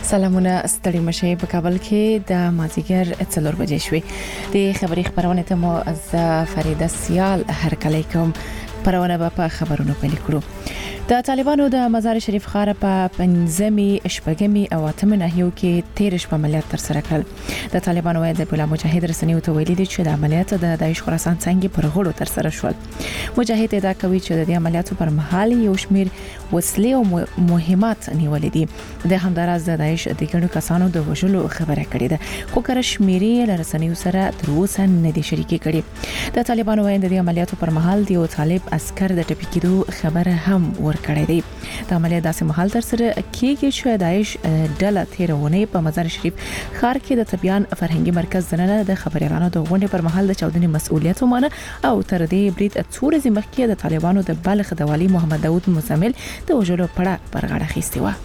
سلامونه ستړي مشه په کابل کې د مازیګر 4 بجې شوې د خبري خبرونه ته مو از فریده سیال هرکلی کوم پرونه په خبرونو پیل کړو. د طالبانو د مزار شریف ښار په پنځمي شپږمي او اتمه ناحیو کې 13 شپه عملیات تر سره کړل. د طالبانو وایي د بولا مجاهد رسنیو ته ویلي دي چې د عملیات د داعش خراسان څنګه پر غړو تر سره شول. مجاهد ادعا کوي چې د عملیاتو پر مهال یو شمیر وسلې او مهمات نیولې دي. د همداراز د داعش د ګڼو کسانو د وژلو خبره کړې ده خو کر شمیري رسنیو سره تر اوسه نه دي شریکي کړي. د طالبانو وایي د عملیاتو پر مهال د یو طالب عسكر د ټپي کېدو خبره هم ورکړې ده. د عملیات داسې مهال تر سره کېږي چې داعش ډله تیرونه په مزار شریف ښار کې د طبيان فرهنګي مرکز دننه د خبريالانو د غونډې پر مهال د چاودنې مسؤلیت ومنه او تر دې برید څو ورځې مخکې د طالبانو د بلخ د والي محمد داوود مزمل د وژلو پړه پر غاړه اخیستې و.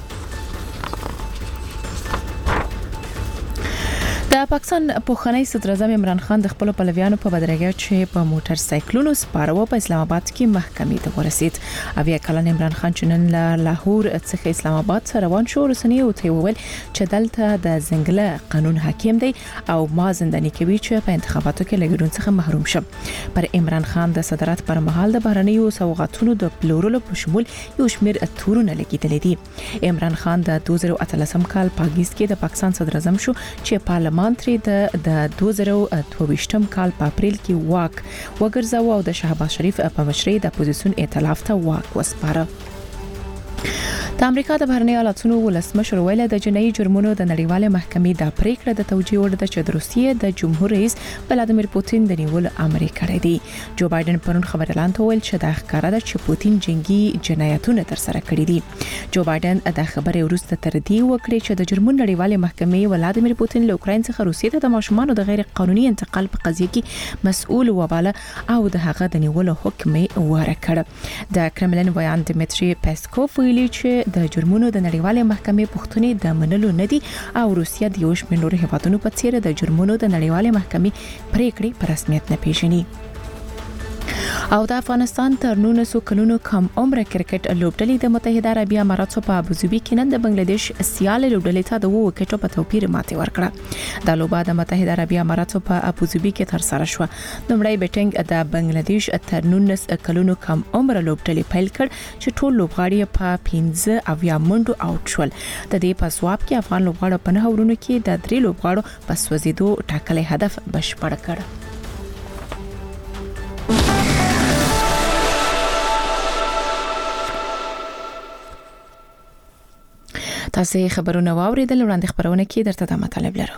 د پاکستان پوخنۍ صدر اعظم عمران خان د خپل پلویانو په بدرګه چې په موټر سایکلونو سپارو په اسلام آباد کې محکمې ته ورسید. اویا کلن عمران خان چې نن له لاهور څخه اسلام آباد ته روان شو رسنیو ته وویل چې دلته د زنګله قانون حاکم دی او ما زنداني کوي چې په انتخاباتو کې لګیدون څخه محروم شم. پر عمران خان د صدارت پر مهال د بهرنیو سوغاتونو د پلورلو په شمول یو شمیر تورونه لګیدل دي. عمران خان د 2013 کال په اگست کې د پاکستان صدر اعظم شو چې پارلمان تری د 2022 کال په اپریل کې واک وګرځاو او د شهباز شریف په مشرۍ د اپوزیسیون ائتلاف ته واک وسپاره. د امریکا د بهرنی ایالاتونو ولسمشر ویل د جنایي جرمونو د نړیواله محکمې د پریکړه د توجیه وړ د چې د روسیې د جمهور رئیس ولادیمیر پوتین د نیول امر کړی دی. جو بایدن پرون خبر اعلان ته ویل چې د ښکارا د چې پوتین جنگي جنایتونه تر سره کړی دي. جو بایدن د خبرې وروسته تر دې وکړي چې د جرمونو نړیواله محکمې ولادیمیر پوتین له اوکراین څخه روسیې ته د ماشومانو د غیر قانوني انتقال په قضیه کې مسؤل وباله او د هغه د نیولو حکم ورکړ. د کرملین ویان دمیتری پیسکوف ویلي چې د جرمونو د نړیواله محکمې پښتنې د منلو ندي او روسیا د یو شمېر نورو هیوادونو په څیر د جرمونو د نړیواله محکمې پریکړې په رسمیت نه پیژني. او د افغانستان تر 19 کلونو کم عمر کرکټ لوبډلې د متحده عربی اماراتو په ابوظبي کې نن د بنگلاديش سیال لوبډلې ته د 2 وکټو په توپیر ماتې ورکړه. د لوبه د متحده عربی اماراتو په ابوظبي کې تر سره شو. لومړی بیټینګ د بنگلاديش تر 19 کلونو کم عمر لوبډلې پیل کړ چې ټول لوبغاړي په 15 اویا منډو اوټ شول. د دې په ځواب کې افغان لوبغاړو په 9 ورونو کې د 3 لوبغاړو په سوځیدو ټاکلي هدف بشپړ کړ. تاسو خبرونه واوریدل وړاندې خبرونه کې درته د مطالب لرو.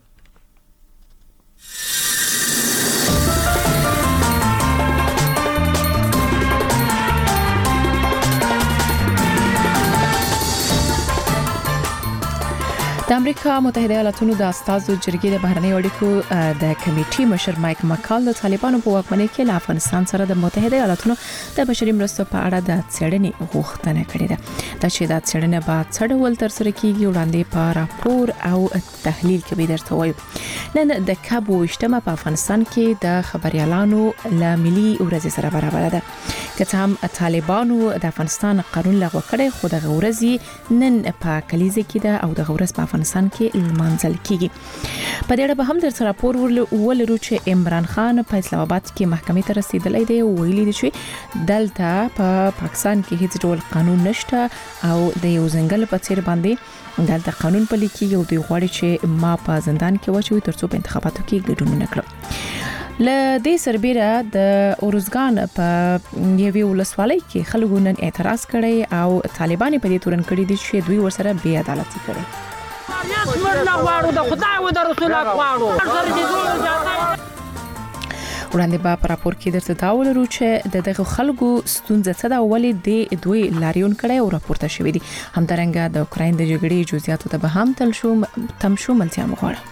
د امریکا متحده ایالاتونو د استازو جرګې د بهرنی اړیکو د کمیټې مشر مایک مکال د طالبانو په واکمنۍ کې له افغانستان سره د متحده ایالاتونو د بشري مرستو په اړه د څېړنې غوښتنه کړې ده. د چې د څېړنې بعد څړول تر سره کیږي وړاندې په راپور او تحلیل کې به درته وایو. نن د کب 28مه په افغانستان کې د خبريالانو له ملي ورځ سره برابر ده. که هم طالبانو د افغانستان قانون لغوه کړی خو د غورزي نن په کلیزه کې ده او د غورز په افغانستان کې لمانځل کیږي. په دې اړه به هم در راپور ولرو چې عمران خان په اسلام آباد کې محکمې ته رسیدلی دی. ویلي دي چې دلته په پاکستان کې هیڅ ډول قانون نشته او د یو ځنګل په څیر باندې دلته قانون پلي کیږي او دوی غواړي چې ما په زندان کې واچوي ترڅو په انتخاباتو کې ګډون وکړي. ل دې سربېره د اورزګان په یوې ولسوالۍ کې خلکو نن اعتراض کړی او طالبان په دې تورن کړی دي چې دوی ورسره بې عدالتي کړي. وړاندې به په راپور کې درته دا ولرو چې دغه خلکو ستونزه څه ده ولې د دوی لاریون کړي او راپورته شوې دي. همدارنګه د اوکراین د جګړې جزئیاتو ته به هم تم شو ملتیا مغواړه.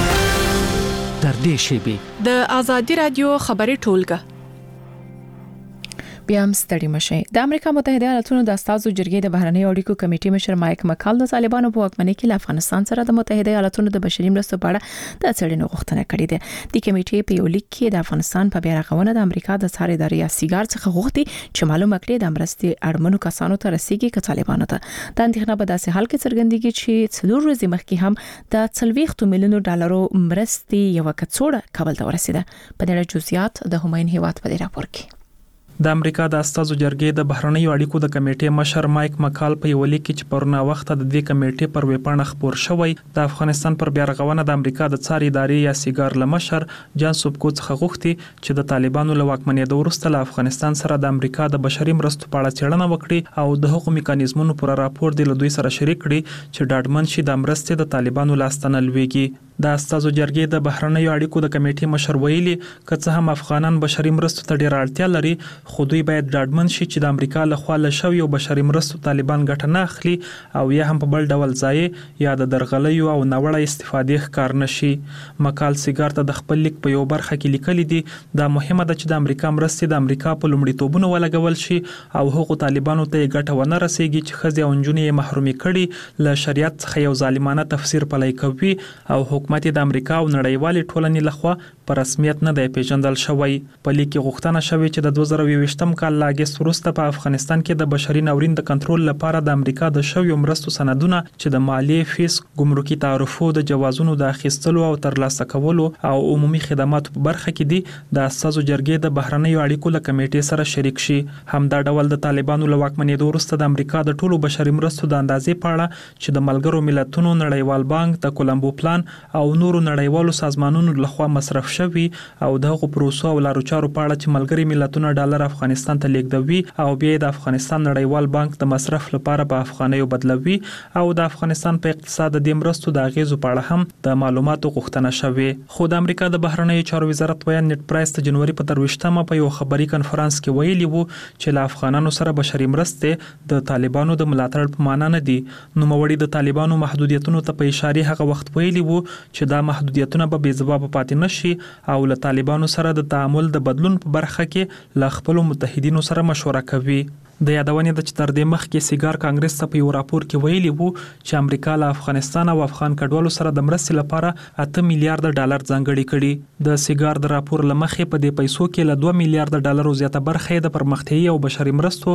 در دې شیبې د ازادي رادیو خبري ټولګه بیا هم ستړي مشي. د امریکا متحده ایالاتونو د استازو جرګې د بهرنی اړیکو کمیټې مشر مایک مکال د طالبانو په واکمنۍ کې له افغانستان سره د متحده ایالاتونو د بشري مرستو په اړه د څېړنې غوښتنه کړې ده. د کمیټې په یو لیک کې د افغانستان په بیا رغونه د امریکا د څار ادارې سیګار څخه غوښتي چې معلومه کړي د مرستې اړمنو کسانو ته رسیدي ک طالبانو ته. د اندېښنه په داسې حال کې څرګندېږي چې څلور ورځې مخکې هم د 40 میلیون ډالرو مرستې یو کڅوړه کابل ته ورسیده. په دې اړه جزئیات د هماین هیواد په راپور کې. د امریکا د استازو جرګې د بهرنی اړیکو د کمیټې مشر مایک مکال په یو لیک کې چې پرونه وخت د دې کمیټې پر ویبپاڼه خبر شوی د افغانستان پر بیا رغونه د امریکا د څار ادارې یا سیګار لمشر جان سوبکو څخه غوښتي چې د طالبانو له واکمنۍ وروسته له افغانستان سره د امریکا د بشري مرستو په اړه څېړنه وکړي او د حقوقي میکانیزمونو پر راپور د دوی سره شریک کړي چې ډاډمن شي د مرستې د طالبانو لاستنه لويږي. د استازو جرګې د بهرنی اړیکو د کمیټې مشر ویلي که څه هم افغانان بشري مرستو ته ډېر اړتیا لري خو دوی باید ډاډمن شي چې د امریکا له خوا له شوی او بشري مرستو طالبان ګټه نه اخلي او یا هم په بل ډول ځای یا د درغلیو او ناوړه استفادې ښکار نشي. مکال سیګار ته د خپل لیک په یو برخه کې لیکلي دي دا مهمه ده چې د امریکا مرستې د امریکا په لومړیتوبونو ولګول شي او هغو طالبانو ته ګټه ونه رسیږي چې ښځې او نجونې یې محرومي کړي له شریعت څخه یو ظالمانه تفسیر پلی کوي او حکومت د امریکا او نړیوالې ټولنې لخوا په رسمیت نه دی پیژندل شوی. په لیک کې غوښتنه شوې چې د 2020م کال له اگست وروسته په افغانستان کې د بشري ناورین د کنټرول لپاره د امریکا د شویو مرستو سندونه چې د مالیې فیس ګمرکي تعرفو د جوازونو د اخیستلو او ترلاسه کولو او عمومي خدماتو په برخه کې دي د استازو جرګې د بهرنی اړیکو له کمیټې سره شریک شي. همدا ډول د طالبانو له واکمنۍ وروسته د امریکا د ټولو بشري مرستو د اندازې په اړه چې د ملګرو ملتونو نړیوال بانک د کولمبو پلان او نورو نړیوالو سازمانونو لخوا مصرف شوی او دغه پروسو او لارو چارو په اړه چې ملګري ملتونه ډالر افغانستان ته لیږدوي او بیا د افغانستان نړیوال بانک د مصرف لپاره په افغانیو بدلوي او د افغانستان په اقتصاد د مرستو د اغیزو په اړه هم د معلوماتو غوښتنه شوې. خو د امریکا د بهرنی چارو وزارت ویان نیټ پرایس د جنوري په 23مه په یو خبري کانفرنس کې ویلي وو چې له افغانانو سره بشري مرستې د طالبانو د ملاتړ په معنا نه دي. نو موړي د طالبانو محدودیتونو ته په اشاره هغه وخت ویلي وو چې دا محدودیتونه به بې ځواب پاتې نشي او له طالبانو سره د تعامل د بدلون په برخه کې له خپل متحدینو سره مشوره کوي. د یادونې د چې تر دې مخکې سیګار کانګرس ته په یو راپور کې ویلي وو چې امریکا له افغانستان او افغان کډوالو سره د مرستې لپاره 8 میلیارډ ډالر ځانګړي کړي. د سیګار د راپور لمخې په دې پیسو کې له 2 میلیارډ ډالر زیاته برخه د پرمختیايي او بشري مرستو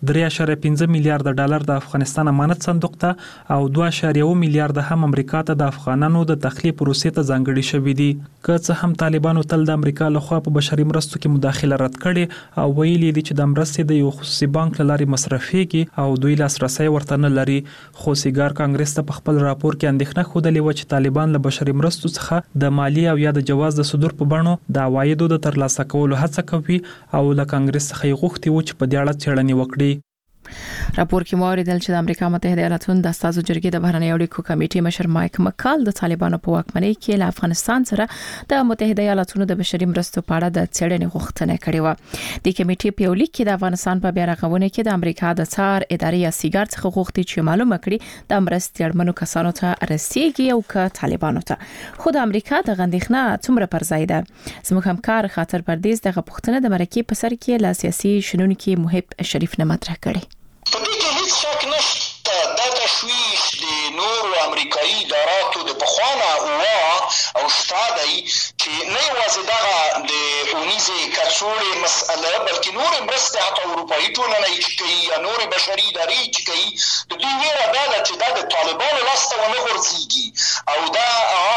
3.5 میلیارډ ډالر د افغانستان امانت صندوق ته او 2.1 میلیارډ هم امریکا ته د افغانانو د تخلیه پروسې ته ځانګړي شوي دي. که څه هم طالبانو تل د امریکا لخوا په بشري مرستو کې مداخله رد کړي او ویلي دي چې د مرستې د یو خصوصي بانک لاري مصرفيږي او دوی لاسرسي ورته نه لري. خو سیګار کانګرس ته په خپل راپور کې اندېښنه خوده و چې طالبان له بشري مرستو څخه د مالی او یا د جواز د صدور په بڼو د عوایدو د ترلاسه کولو هڅه کوي او له کانګرس څخه غوښتي و چې په دې اړه څېړنې وکړي. راپور کې موریدل چې د امریکا متحده ایالاتونو د استازو جرګې د بهرنی اړیکو کمیټې مشر مایک مکال د طالبانو په واکمنۍ کې له افغانستان سره د متحده ایالاتونو د بشري مرستو په اړه د څېړنې غوښتنه کړې و. د کمیټې په لیک کې د افغانستان په بیا رغونه کې د امریکا د څار ادارې یا سیګار څخه غوښتي چې معلومه کړي د مرستې اړمنو کسانو ته رسیدي او که طالبانو ته. خو د امریکا د غندښنه څومره پر ځای ده؟ زموږ همکار خاطر پردیس دغه پوښتنه د مرکې په سر کې له سیاسي شنونکو محب شریف نه مطرح کړې. په دې کې هیڅ شک نشته دا تشویش د نورو امریکایي اداراتو د پخوانه او شتادي چې نه یوازې دغه د اونیزې کڅوړې مسأله بلکې نور مرستې حتی اروپایي ټولنه چې کوي یا نور بشري ادارې چې کوي د دوی ویره دا ده چې دا د طالبانو لاسته ونه غورځېږي او دا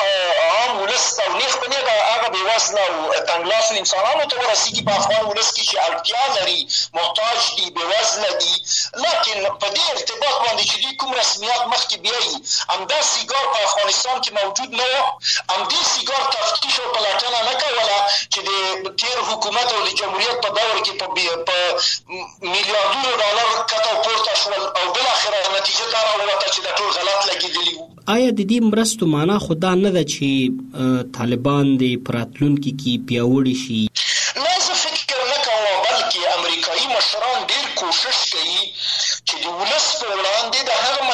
عام ولس ته نیغ په نیغه هغه بېوزله او تنګلاسو انسانانو ته ورسېږي په افغان ولس کې چې اړتیا لري محتاج دي بېوزله دي. لکن په دې ارتباط باندې چې دوی کوم رسمیات مخکې بیایي همدا سیګار په افغانستان کې موجود نه و همدې سیګار تفتیش او پلټنه نه کوله چې د تیر حکومت او د جمهوریت په دور کې په میلیاردونو ډالر کته پورته شول او بالاخره نتیجه دا راووته چې دا ټول غلط لګېدلي وو. آیا د دې مرستو معنا خو دا نه ده چې طالبان د راتلونکي کې پیاوړي شي؟ نه زه فکر نه کوم بلکې امریکایي مشران ډېر کوشش کوي چې د ولس په وړاندې د هغه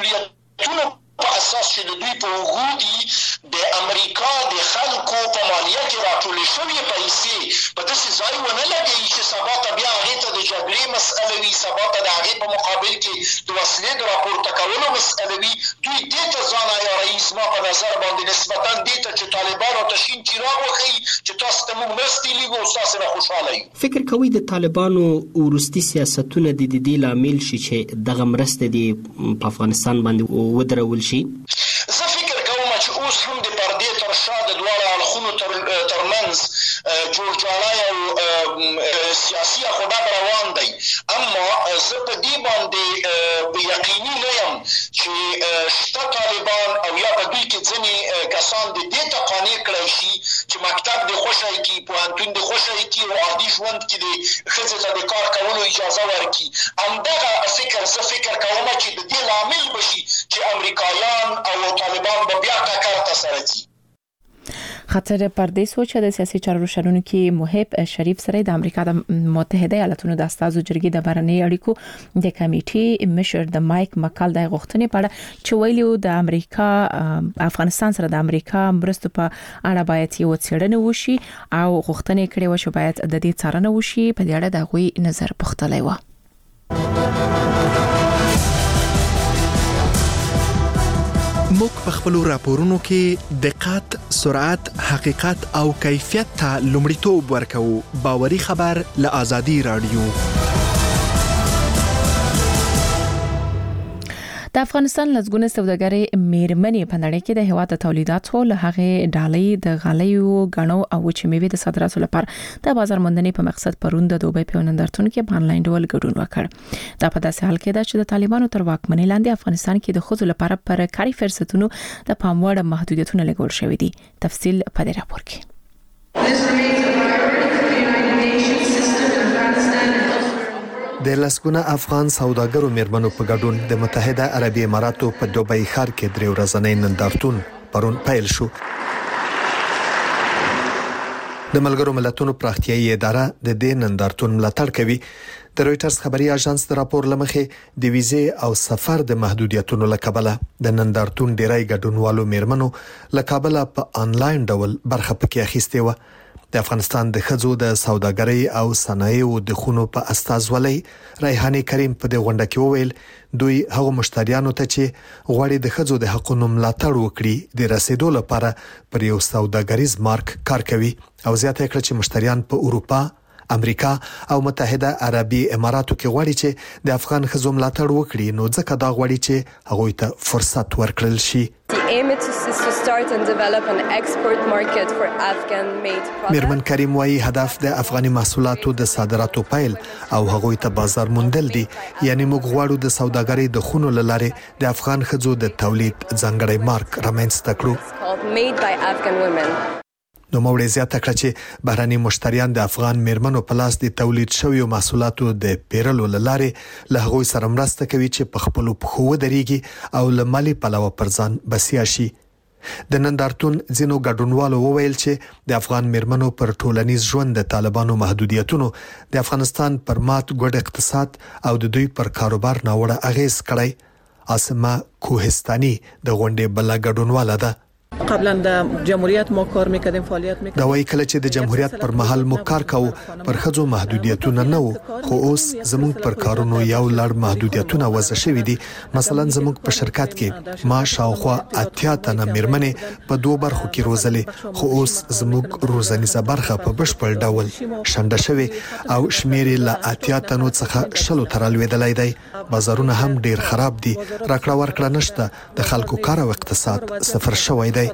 مسؤلیتونو په اساس چې د دوی په وجود د امریکا د خلکو په مالیه برتانیا کې راټولې شوې پیسې په داسې ځای ونه لګوي چې سبا ته بیا هغې ته د جګړې مسئله وي، سبا ته د هغې په مقابل کې د وسلې د راپورته کولو مسئله وي. دوی دې ته ځان عیاروي زما په نظر باندې نسبتا دې ته چې طالبانو ته شین چراغ وښیي چې تاسو ته موږ مرستې لېږو او ستاسې نه خوشحاله یو. فکر کوئ د طالبانو وروستي سیاستونه د دې لامل شي چې دغه مرستې دې په افغانستان باندې ودرول شي؟ زه فکر کوم چې اوس هم د پردې تر شا د دواړو اړخونو ترمنځ جوړجاړی او سیاسي اخوډب روان دی، اما زه په دې باندې یقیني نه یم چې شته طالبان او یا په دوی کې ځینې کسان د دې ته قانع کړی شي چې مکتب دې خوښی کړي، پوهنتون دې خوښی کړي او عادي ژوند کې دې ښځې ته د کار کولو اجازه ورکړي. همدغه فکر زه فکر کوم چې د دې لامل بشي چې امریکایان او طالبان به بیا ټکر ته سره ځي. خاطر پردې سوچ د سیاسي چارو شرونکو محب شریف سره د امریکا د متحده ایالاتونو د استازو جرګې د بهرنی اړیکو د کمیټې مشر د مایک مکال د غوښتنې په اړه چې ویلو د امریکا افغانستان سره د امریکا مرستو په اړه باید یو څېړنه وشي او غوښتنې کړې و چې باید د دې څارنه وشي. په دې اړه د غوي نظر پوښتلی و. موږ په خپل راپورونو کې دقت، سرعت، حقیقت او کیفیت ته لومړیتوب ورکوو. باوري خبر له آزادي رادیو. د افغانستان لزګونه سوداګري میرمنې په نړۍ کې د هیواد تولیداتو له هغه ډالۍ د غالیو غنو او چې میوه د صادراتو لپاره د بازار موندنې په مقصد پروند د دوبۍ په نندارتون کې په انلاین ډول ګډون وکړ. دا په داسې حال کې ده چې د طالبانو تر واکمنۍ لاندې افغانستان کې د ښځو لپاره پر کاري فرصتونو د پام وړ محدودیتونه لګول شوې دي. تفصیل په دې راپور کې. د لسګونه افغان سوداګرو میرمنو په ګډون د متحده عربي اماراتو په دوبۍ ښار کې درې ورځنی نندارتون پرون پیل شو. د ملګرو ملتونو پراختیایي اداره د دې نندارتون ملاتړ کوي. د رويټرز خبري اژانس د راپور لمخې د ویزې او سفر د محدودیتونو لکبله د نندارتون ډیری ګډونوالو میرمنو لکابل په انلاین ډول برخه پکې اخیستې و. د افغانستان د ښځو د سوداګرۍ او صنایعو د خونو په استازولۍ ریحانه کریم په دې غونډه کې وویل دوی هغو مشتریانو ته چې غواړي د ښځو د حقوقو ملاتړ وکړي د رسیدو لپاره پر یو سوداګریز مارک کار کوي او زیاته کړه چې مشتریان په اروپا، امریکا او متحده عربي اماراتو کې غواړي چې د افغان ښځو ملاتړ وکړي، نو ځکه دا غواړي چې هغوی ته فرصت ورکړل شي. میرمن کریم وايي هدف د افغاني محصولاتو د صادراتو پیل او هغوی ته بازار موندل دي. یعنی موږ غواړو د سوداګرۍ د خونو لاره د افغان ښځو د تولید ځانګړی مارک رامنځته کړو. نو موږ زیاته کړ چې بهراني مشتریان د افغان میرمنو په لاس د تولید شویو محصولاتو د پیرلو لاره له هغوی سره مرسته کوي چې په خپل پخو ودرېږي او له مالی پلوه پر ځان بسیا شي. د نندارتون ځینو ګډونوالو وویل چې د افغان میرمنو پر ټولنیز ژوند د طالبانو محدودیتونو د افغانستان پر مات ګډ اقتصاد او د دوی پر کاروبار ناوړه اغیز کړی. اسمه کوهستاني د غونډې بل ګډونواله ده. قبلا د جمهوریت مو کار میکردیم، فعالیت میکردیم. دا وایي کله چې د جمهوریت پر مهال مو کار کاوه پر ښځو محدودیتونه نه وو، خو اوس زموږ پر کارونو یو لړ محدودیتونه وضع شوي دي. مثلا زموږ په شرکت کې ما شاوخوا 80 تنه میرمنې په دوه برخو کې روزلې، خو اوس زموږ روزنیزه برخه په بشپړ ډول شنډه شوې او شمیر له 80 تنو څخه 100 تر لویدلای دی. بازارونه هم ډیر خراب دي، راکړه ورکړه نشته، د خلکو کار او اقتصاد صفر شوی دی.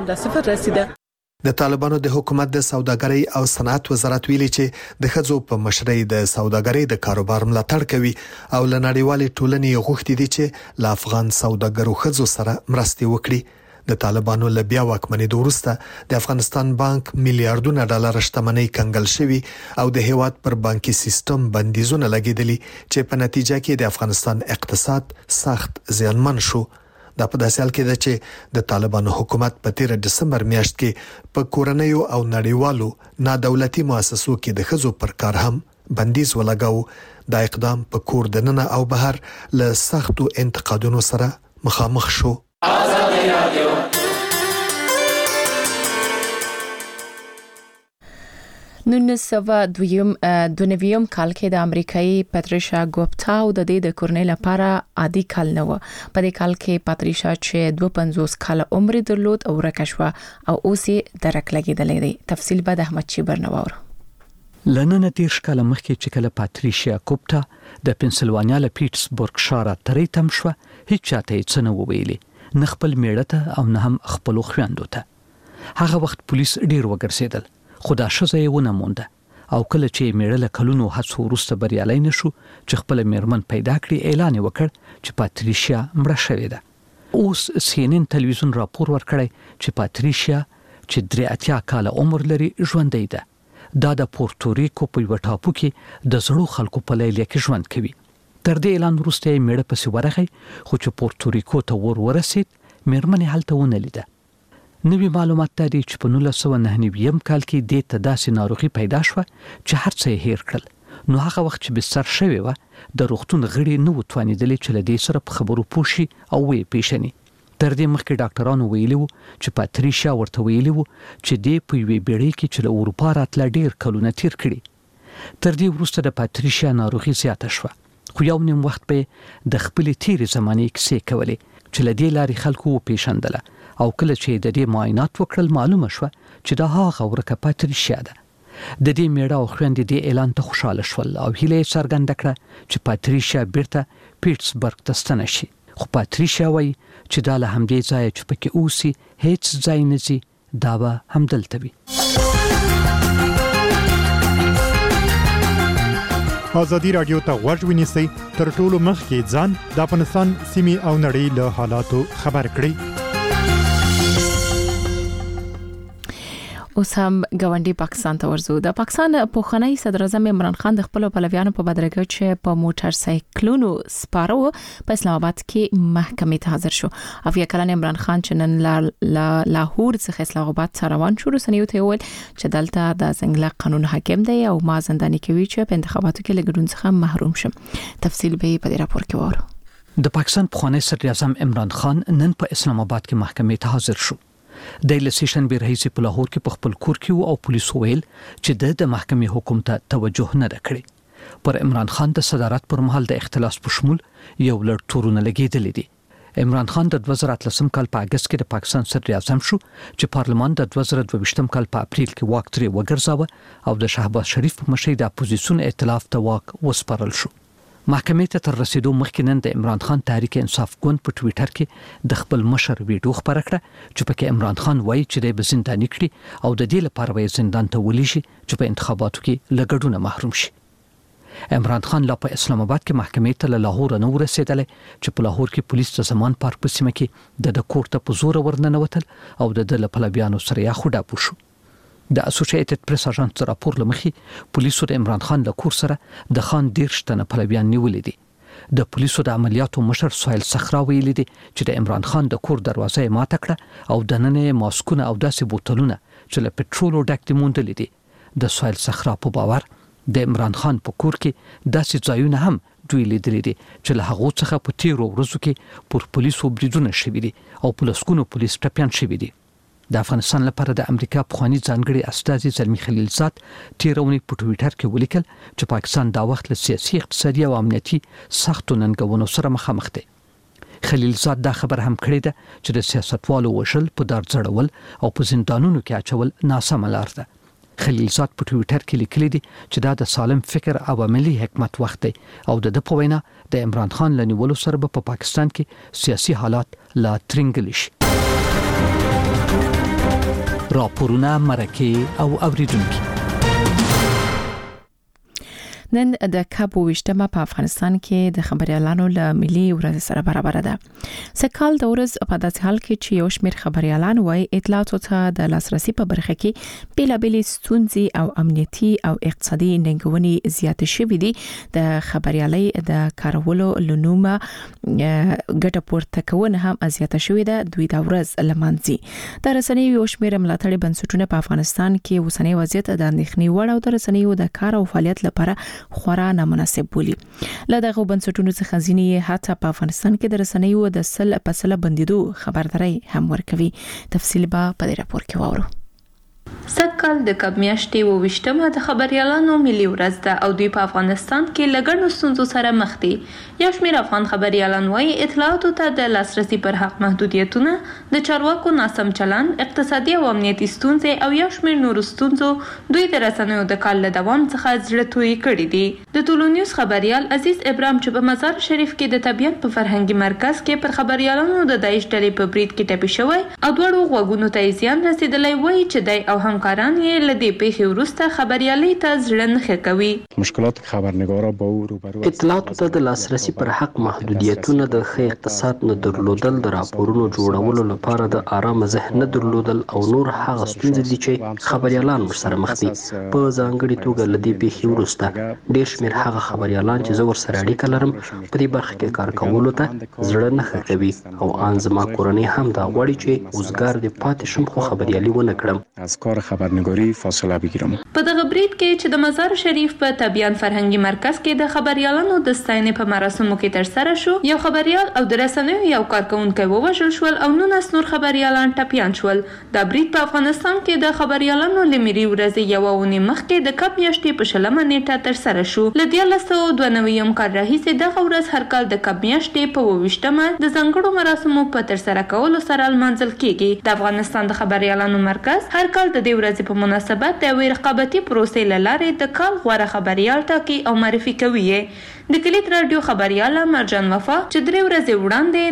د طالبانو د حکومت د سوداګرۍ او صنعت وزارت ویلي چې د ښځو په مشرۍ د سوداګرۍ د کاروبار ملاتړ کوي او له نړیوالې ټولنې غوښتي دي چې له افغان سوداګرو ښځو سره مرستې وکړي. د طالبانو له بیا واکمنېدو وروسته د افغانستان بانک میلیارډونه ډالر شتمنۍ کنګل شوي او د هیواد پر بانکي سیستم بندیزونه لګېدلي چې په نتیجه کې د افغانستان اقتصاد سخت زیانمن شو. دا په داسې حال کې ده چې د طالبانو حکومت په 13 دسمبر میاشت کې په کورنیو او نړیوالو نادولتي مؤسسو کې د ښځو پر کار هم بندیز ولګاو. دا اقدام په کور دننه او بهر له سختو انتقادونو سره مخامخ شو. 1992 کال کې د امریکایي پاتریشا ګوپتا او د دې د کورنۍ لپاره عادي کال نه و. په دې کال کې پاتریشا چې 52 کال عمر درلود او ورکشوه او اوس یې درک لګیدلې دی. تفصیل به د احمد چیبر نوور. لننه 30 کال مخکې چې کله پاتریشا ګوپتا د پنسلوانیا له پیټسبورګ ښار ته تم شو، هیڅ چاته یې څه نه ویلي، نه خپل میړه ته او نه هم خپل خويندو ته. هغه وخت پولیس ډیر وګرځیدل، خو دا ښځه یې ونه مونده او کله چې میړه له کلونو هڅو وروسته بریالی نشو چې خپل میرمن پیدا کړي، اعلان وکړ چې پاتریشا مړه شوې ده. اوس CNN تلویزیون راپور ورکړی چې پاتریشا چې 83 کال عمر لري ژوندۍ ده. دا د پورتوریکو په یو ټاپو کې د زړو خلکو په لیلیه کې ژوند کوي. تر دې اعلان وروسته یې میړه پسې ورغی، خو چې پورتوریکو ته ورسید میرمن یې هلته ونه لیده. نوی معلومات دي چې په 1999 کال کې د تداسي ناروغي پیدا شو چې هر څه هیر کړل. نو هغه وخت چې بستر شوی و د روغتون غړي نو توانیدل چې لدې سره په خبرو پوښي او وی پیښني. تر دې مخکې ډاکټرانو ویلي وو چې پاتریشا ورته ویلي وو چې د پوی بیړۍ کې چې له اروپا راتله ډیر کلونه تیر کړي. تر دې وروسته د پاتریشا ناروغي زیاته شو، خو یو نیم وخت به د خپل تیرې زمانې کیسې کولې چې لدې لاري خلکو پیښندله او کله چې د دې معاینات وکړل معلومه شو چې دا هغه ورکه پاتریشا ده. د دې میړه او خويندې د اعلان ته خوشاله شول او هیله څرګنده کړه چې پاتریشا بیرته پیټسبرګ ته ستنه شي. خو پاتریشا وایي چې دا له همدې ځای چې پکې اوسي هیڅ ځای نه زی، دا به همدلته وي. ازادي رادیو ته غوږ ونیسئ، تر ټولو مخکې ځان د افغانستان سیمې او نړۍ له حالاتو خبر کړئ. اوس هم ګاونډي پاکستان ته ورزو. د پاکستان پوخنۍ صدر اعظم عمران خان د خپل پلویانو په بدرګه چې په موټر سایکلونو سپارو په اسلام آباد کې محکمې ته حاضر شو. افیا کلن عمران خان چې نن لاهور څخه اسلام آباد ته روان شو، رسنیو ته ویل چې دلته د څنګه قانون حاکم دی او ما زنداني کوي چې په انتخاباتو کې لګډون څخه محروم شم. تفصیل به په دې راپور کې وره. د پاکستان پوخنۍ صدر اعظم عمران خان نن په اسلام آباد کې محکمې ته حاضر شو. د لیسیشن به رئیس په لاهور کې په خپل کور کې او پولیسو ویل چې د محکمې حکم ته توجه نه کړي. پر عمران خان د صدارت پر مهال د اختلاس په شمول یو لړ تورونه لګیدل دي. عمران خان د 2013 کال په اگست کې د پاکستان صدر اعظم شو چې پارلمان د 2022 کال په اپریل کې واک ترې وګرځاوه او د شهباز شریف په مشرۍ د اپوزیسیون ائتلاف ته واک وسپارل شو. محکمې ته تر رسیدو مخکې نن د عمران خان تحریک انصاف ګوند په ټوئیټر کې د خپل مشر ویډیو خبره کړه چې پکې عمران خان وایي چې د زنداني کړي او د دې لپاره وایي زندان ته ولېږي چې په انتخاباتو کې لګډونه محروم شي. عمران خان لا په اسلام آباد کې محکمې ته له لاهور نه ورسېدل چې په لاهور کې پولیس د زمان پارک په سیمه کې د کور ته په زور ورننوتل او د پلویانو سره یا خوډا پوښو. د اسوسییټډ پریس اژانس راپور لمخې پولیسو د عمران خان له کور سره د خان 13 تنه پلویان نیولې دي. د پولیسو د عملیاتو مشر سهیل صخرا ویلي دي چې د عمران خان د کور دروازه ماته کړه او د نننې ماسکونه او داسې بوتلونه چې له پټرولو ډک دي موندلې دي. د سهیل صخرا په باور د عمران خان په کور کې داسې ځایونه هم دوی لیدلې دي چې له هغه څخه په تیرو ورځو کې پر پولیسو بریدونه شوي دي او پولیسونو پولیس ټپيان شوي دي. د افغانستان لپاره د امریکا پخوانی ځانګړي استازي زلمی خلیلزاد تیرونی په ټوئیټر کې ولیکل چې پاکستان دا وخت له سیاسي، اقتصادي او امنیتي سختو ننګونو سره مخامخ دی. خلیلزاد دا خبر هم کړی ده چې د سیاستوالو وشل په دار ځړول او په زندانونو کې اچول ناسمه لار ده. خلیلزاد په ټوئیټر کې لیکلي دي چې دا د سالم فکر او عملی حکمت وخت دی او د په وینا د عمران خان لنیولو سره په پاکستان کې سیاسي حالات لا ترنګل شي. راپورونه مرکه او اوریدونکو. نن د کابو وشتمه په افغانستان کې د خبريالانو له ملي ورځ سره برابر ده. سکهال د ورځ په داسې حال کې چې یو شمېر خبريالان وايي اطلاعاتو ته د لاسرسي په برخه کې بیلابېلې ستونزې او امنیتي او اقتصادي ننګونې زیاتې شوې دي. د خبريالۍ د کارولو لنومه ګټه پورته کول هم زیاته شوې ده. دوی د ورځ لمانځي. د رسنیو یو شمېر ملاتړي بنسټونه په افغانستان کې اوسنۍ وضعیت د اندېښنې وړ او د رسنیو د کار او فعالیت لپاره خورا نامناسب بولی. له دغه بنسټونو څخه ځینې حتی په افغانستان کې د رسنیو د سل بندیدو خبرداري هم ورکوي. تفصیل به په دې راپور کې واورو. سږکال د کب میاشتې 28مه د خبریالانو ملي ورځ ده او دوی په افغانستان کې له ګڼو ستونزو سره مخ دي. یو شمېر افغان خبریالان وایي اطلاعاتو ته د لاسرسي پر حق محدودیتونه، د چارواکو ناسم چلند، اقتصادي او امنیتي ستونزې او یو شمېر نورو ستونزو دوی د رسنیو د کال له دوام څخه زړه توی کړي دي. د ټولو نیوز خبریال عزیز ابراهیم چې په مزار شریف کې د طبیعت په فرهنګي مرکز کې پر خبریالانو د داعش ډلې په برید کې ټپي شوی او دواړو غوږونو ته زیان رسیدلی وایي چې دی او همکاران یې له دې پیښې وروسته خبریالۍ ته زړه نه کوي. مشکلات خبرنگارا با او روبرو اطلاعاتو ته د لاسرسي پر حق محدودیتونه، د ښه اقتصاد نه درلودل، د راپورونو جوړولو لپاره د آرام ذهن نه درلودل او نور هغه ستونزې دي چې خبریالان ورسره مخ دي. په ځانګړې توګه له دې پیښې وروسته ډېر شمېر هغه خبریالان چې زه ورسره اړیکه لرم په دې برخه کې کار کولو ته زړه نه کوي او ان زما کورنۍ هم دا غواړي چې وزګار دې پاتې شم خو خبریالي ونه کړم. از کار خبرنگاری فاصله بگیرم. په دغه برید کې چې د مزار شریف په طبیعت فرهنګي مرکز کې د خبریالانو د ستاینې په مراسمو کې ترسره شو، یو خبریال او د رسنیو یو کارکونکی ووژل شول او 19 نور خبریالان ټپیان شول. دا برید په افغانستان کې د خبریالانو له ملي ورځې یوه اونۍ مخکې د کب میاشتې په 20مه نیټه ترسره شو. له 1992 کال راهیسې دغه ورځ هر کال د کب میاشتې په 28مه د ځانګړو مراسمو په ترسره کولو سره لمانځل کیږي. د افغانستان د خبریالانو مرکز هر کال د دې ورځې په مناسبت د یوې رقابتي پروسې له لارې د کال غوره خبریال ټاکي او معرفي کوي. د کلیت رادیو خبریاله مرجان وفا چې 3 ورځې وړاندې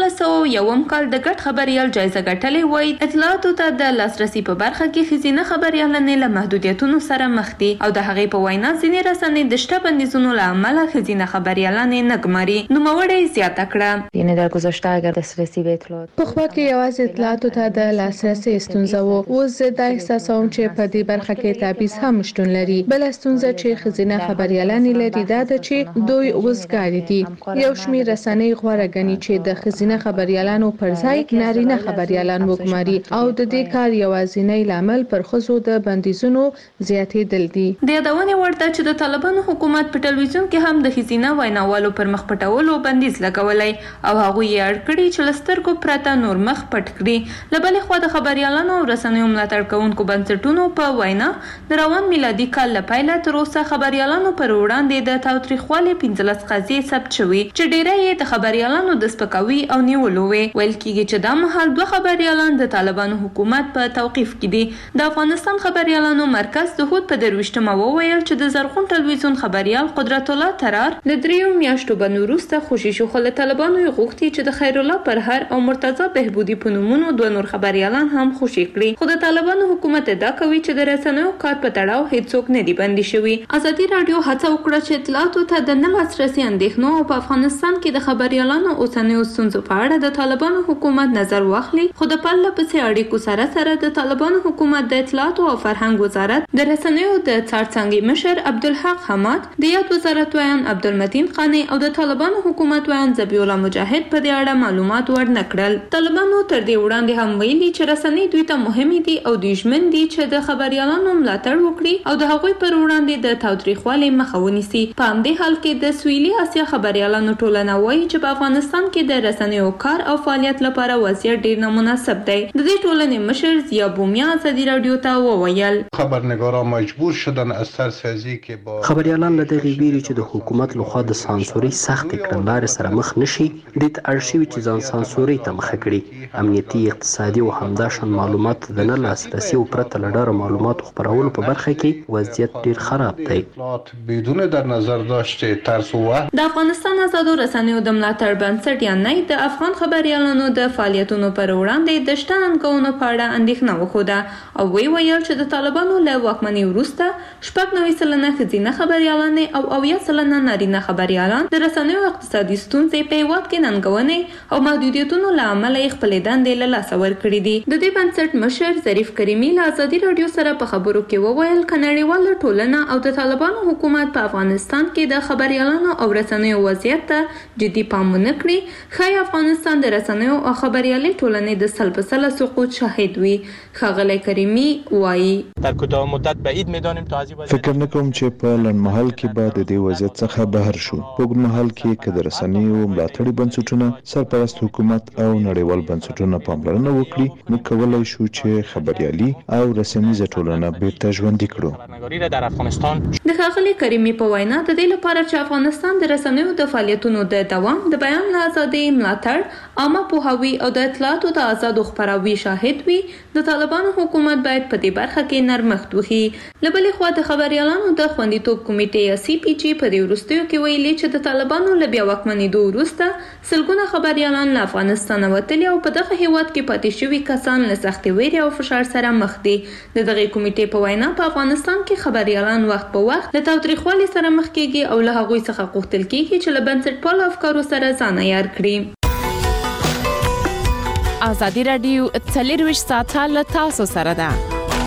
د 1201 کال د ګډ خبریال جایزه ګټلې وایي اطلاعاتو ته د لاسرسي په برخه کې ښځینه خبریالانې له محدودیتونو سره مخ دي او د هغې په وینا ځینې رسنۍ د شته بندیزونو له امله ښځینه خبریالانې نه ګماري. نوموړې زیاته کړه یعنی در گذشته اگر دسترسی به اطلاعات پخوا کې یوازې اطلاعاتو ته د لاسرسي ستونزه و، اوس زه دا احساسوم چې په دې برخه کې تبعیض هم شتون لري. بل ستونزه چې ښځینه خبریالانې لري دا ده چې دوی وزګاري دي. یو شمېر رسنۍ غوره ګڼي چې د ښځینه خبریالانو پر ځای نارینه خبریالان وګماري او د دې کار یوازینی لامل پر ښځو د بندیزونو زیاتېدل دي. د یادونې وړ ده چې د طالبانو حکومت په ټلویزیون کې هم د ښځینه ویناوالو پر مخ پټولو بندیز لګولی او هغوی یې اړ کړي چې له سترګو پرته نور مخ پټ کړي. له بلې خوا د خبریالانو او رسنیو ملاتړ کوونکو بنسټونو په وینا د روان میلادي کال له پیله تر اوسه خبریالانو پر وړاندې د تاوتریخوالي 15 قضیې ثبت شوي چې ډیری یې د خبریالانو د سپکاوي او نیولو وي. ویل کېږي چې دا مهال 2 خبریالان د طالبانو حکومت په توقیف کې دي. د افغانستان خبریالانو مرکز د هود په 23مه وویل چې د زرغون ټلویزیون خبریال قدرت الله ترار د 3 میاشتو بند وروسته خوشي شو، خو له طالبانو یې غوښتي چې د خیر الله پرهر او مرتضی بهبودي په نومونو 2 نور خبریالان هم خوشي کړي. خو د طالبانو حکومت ادعا کوي چې د رسنیو کار په تړاو هیڅوک نه دي بندي شوي. ازادي رادیو هڅه وکړه چې اطلاعاتو ته د نه لاسرسي اندېښنو او په افغانستان کې د خبریالانو اوسنیو ستونزو په اړه د طالبانو حکومت نظر واخلي، خو د پرله پسې اړیکو سره د طالبانو حکومت د اطلاعاتو او فرهنګ وزارت د رسنیو د څارڅنګي مشر عبدالحق حماد، د یاد وزارت ویان عبدالمتین قانی او د طالبانو حکومت ویان ذبیح الله مجاهد په دې اړه معلومات ورنه کړل. طالبانو تر دې وړاندې هم ویلي چې رسنۍ دوی ته مهمې دي او دوی ژمن دي چې د خبریالانو ملاتړ وکړي او د هغوی پر وړاندې د تاوتریخوالي مخه ونیسي. په همدې حال کې د سویلي اسیا خبریالانو ټولنه وایي چې په افغانستان کې د رسنیو کار او فعالیت لپاره وضعیت ډیر نامناسب دی. د دې ټولنې مشر ضیا بومیا ازادي رادیو ته وویل خبرنگاران مجبور شدن از سرسازی که با خبریالان له دغې ویرې چې د حکومت لخوا د سانسوري سخت کړنلارې سره مخ نشي د اړ شوي چې ځان سانسوري ته مخه کړي. امنیتي، اقتصادي او همداشان معلومات د نه لاسرسي او پرته له ډاره معلوماتو خپرولو په برخه کې وضعیت ډیر خراب دی. بدون در نظر داشته ترس و د افغانستان آزادو رسنیو د ملاتړ بنسټ یا نه د افغان خبریالانو د فعالیتونو پر وړاندې د شته ننګونو په اړه اندېښنه وښوده او ویل چې د طالبانو له واکمنۍ وروسته 90% ښځینه خبریالانې او 80% نارینه خبریالان د رسنیو اقتصادي ستونزې په هېواد کې ننګونې او محدودیتونو له امله یې خپلې دندې له لاسه ورکړي دي. د دې بنسټ مشر ظریف کریمي له ازادي رادیو سره په خبرو کې وویل که نړیواله ټولنه او د طالبانو حکومت په افغانستان کې د خبري خبريالانو او رسنیو وضعیت ته جدي پام ونه کړي ښایي افغانستان د رسنیو او خبریالۍ ټولنې د سلبسله سقوط شاهد وي. ښاغلی کریمي وایي در کوتاه مدت بعید می‌دانیم تا از این فکر نکوم چې په لنډمهال کې به د دې وضعیت څخه بهر شو. په اوږدمهال کې که د رسنیو ملاتړي بنسټونه سرپرست حکومت او نړیوال بنسټونه پاملرنه وکړي نو کولی شو چې خبریالي او رسنیزه ټولنه بیرته ژوندي کړو. در افغانستان د ښاغلي کریمي په وینا د دې لپاره چې افغانستان د رسنیو د فعالیتونو د دوام د بیان له ازادۍ ملاتړ عامه پوهاوي او د اطلاعاتو د آزادو خپراوي شاهد وي د طالبانو حکومت باید په دې برخه کې نرمښت وکړي. له بلې خوا د خبریالانو د خوندیتوب کمیټې یا CPG په دې وروستیو کې ویلي چې د طالبانو له بیا واکمنېدو وروسته سلګونه خبریالان له افغانستانه وتلي او په دغه هیواد کې پاتې شوي کسان له سختې ویرې او فشار سره مخ دي. د دغه کمیټې په وینا په افغانستان کې خبریالان وخت په وخت له تاوتریخوالي سره مخ کیږي او له هغوی څخه غوښتل کیږي چې له بنسټپالو افکارو سره ځان عیار کړي. ازادي راډیو 24 ساعته له تاسو سره ده.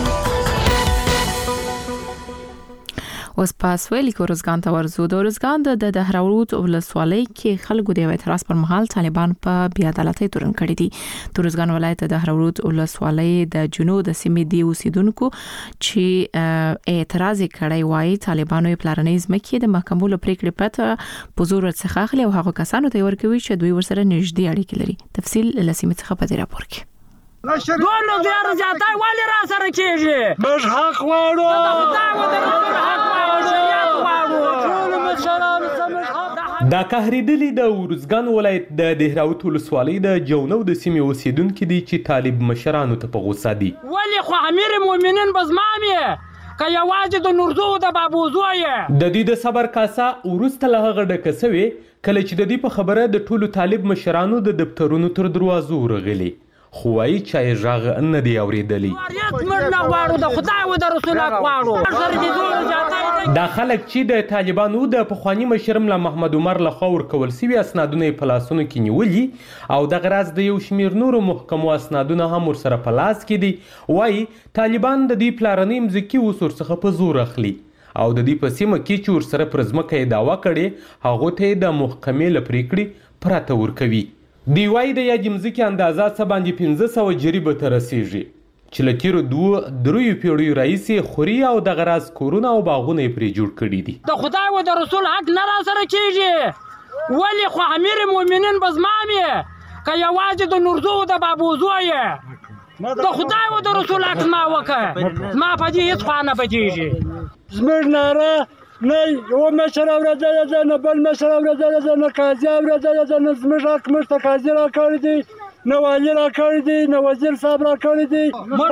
اوس پاس ویلي کورزګان ته ورزو د ورزګان د دهراوت ولسوالۍ کې خلکو د اعتراض پر مهال طالبان په بیا عدالتۍ تورن کړی دي. ورزګان ولایت د دهراوت ولسوالۍ د جنوب د سیمې دی اوسیدونکو چې اعتراض کړی وایي طالبانو پلانې ځمکې د محکمو له پریکړې پرته په زور څخه اخلي او هغه کسانو ته ورکوي چې دوی ورسره نږدې اړیکې لري. تفصیل لسیمه څخه په دې راپور کې. دونه زیار زیاتای ولی را سره کیږي موږ حق دا قهریدلی د ورزګان ولایت د دهراوت ولسوالۍ د جونو د سیمې اوسیدونکو دي چې طالب مشرانو ته په غوسه دي. ولی خو امیر المؤمنین بزمامي که یوازې د نورزو د بابوزوی د دې د صبر کاسه ورسته له هغه ډکه سوي کله چې د دې په خبره د ټولو طالب مشرانو د دفترونو تر دروازو ورغلي. خو وايي چې ژغ نه دی اوریدلی. دا خلک چې د طالبانو د پخوانی مشر ملا محمد عمر لخوا ورکول سوي اسنادونه په لاسونو کې نیولي او د غراز د یو شمیر نورو محکمو اسنادونه هم ورسره په لاس کې دي. وايي طالبان د دې پلانې مځکې اوس ورڅخه په زور اخلي او د دې په سیمه کې چې ورسره پر ځمکه یې دعوا کړې هغو ته د محکمې له پریکړې پرته ورکوي. دی وايي د یادې مځکې اندازه څه باندې 1500 جریبه ته رسیږي چې له تیرو 2-3 پیړیو راهیسې خوري او د غراز کورونه او باغونه یې پرې جوړ کړي دي. د خدای او د رسول حق نه را سره کیږي ولی خو امیر المؤمنین بزمامي که یوازې د نورزو د بابوزوی د خدای او د رسول حق ما وکړه ما په دې هیڅ خوا نه بچیږي. زموږ ناره نه یو مشر اورېدلی ده نه بل مشر اورېدلی ده نه قاضي اورېدلی ده نه زموږ حق موږ ته قاضي را کړی دی نه والي را کړی دی نه وزیر صاحب را کړی دی.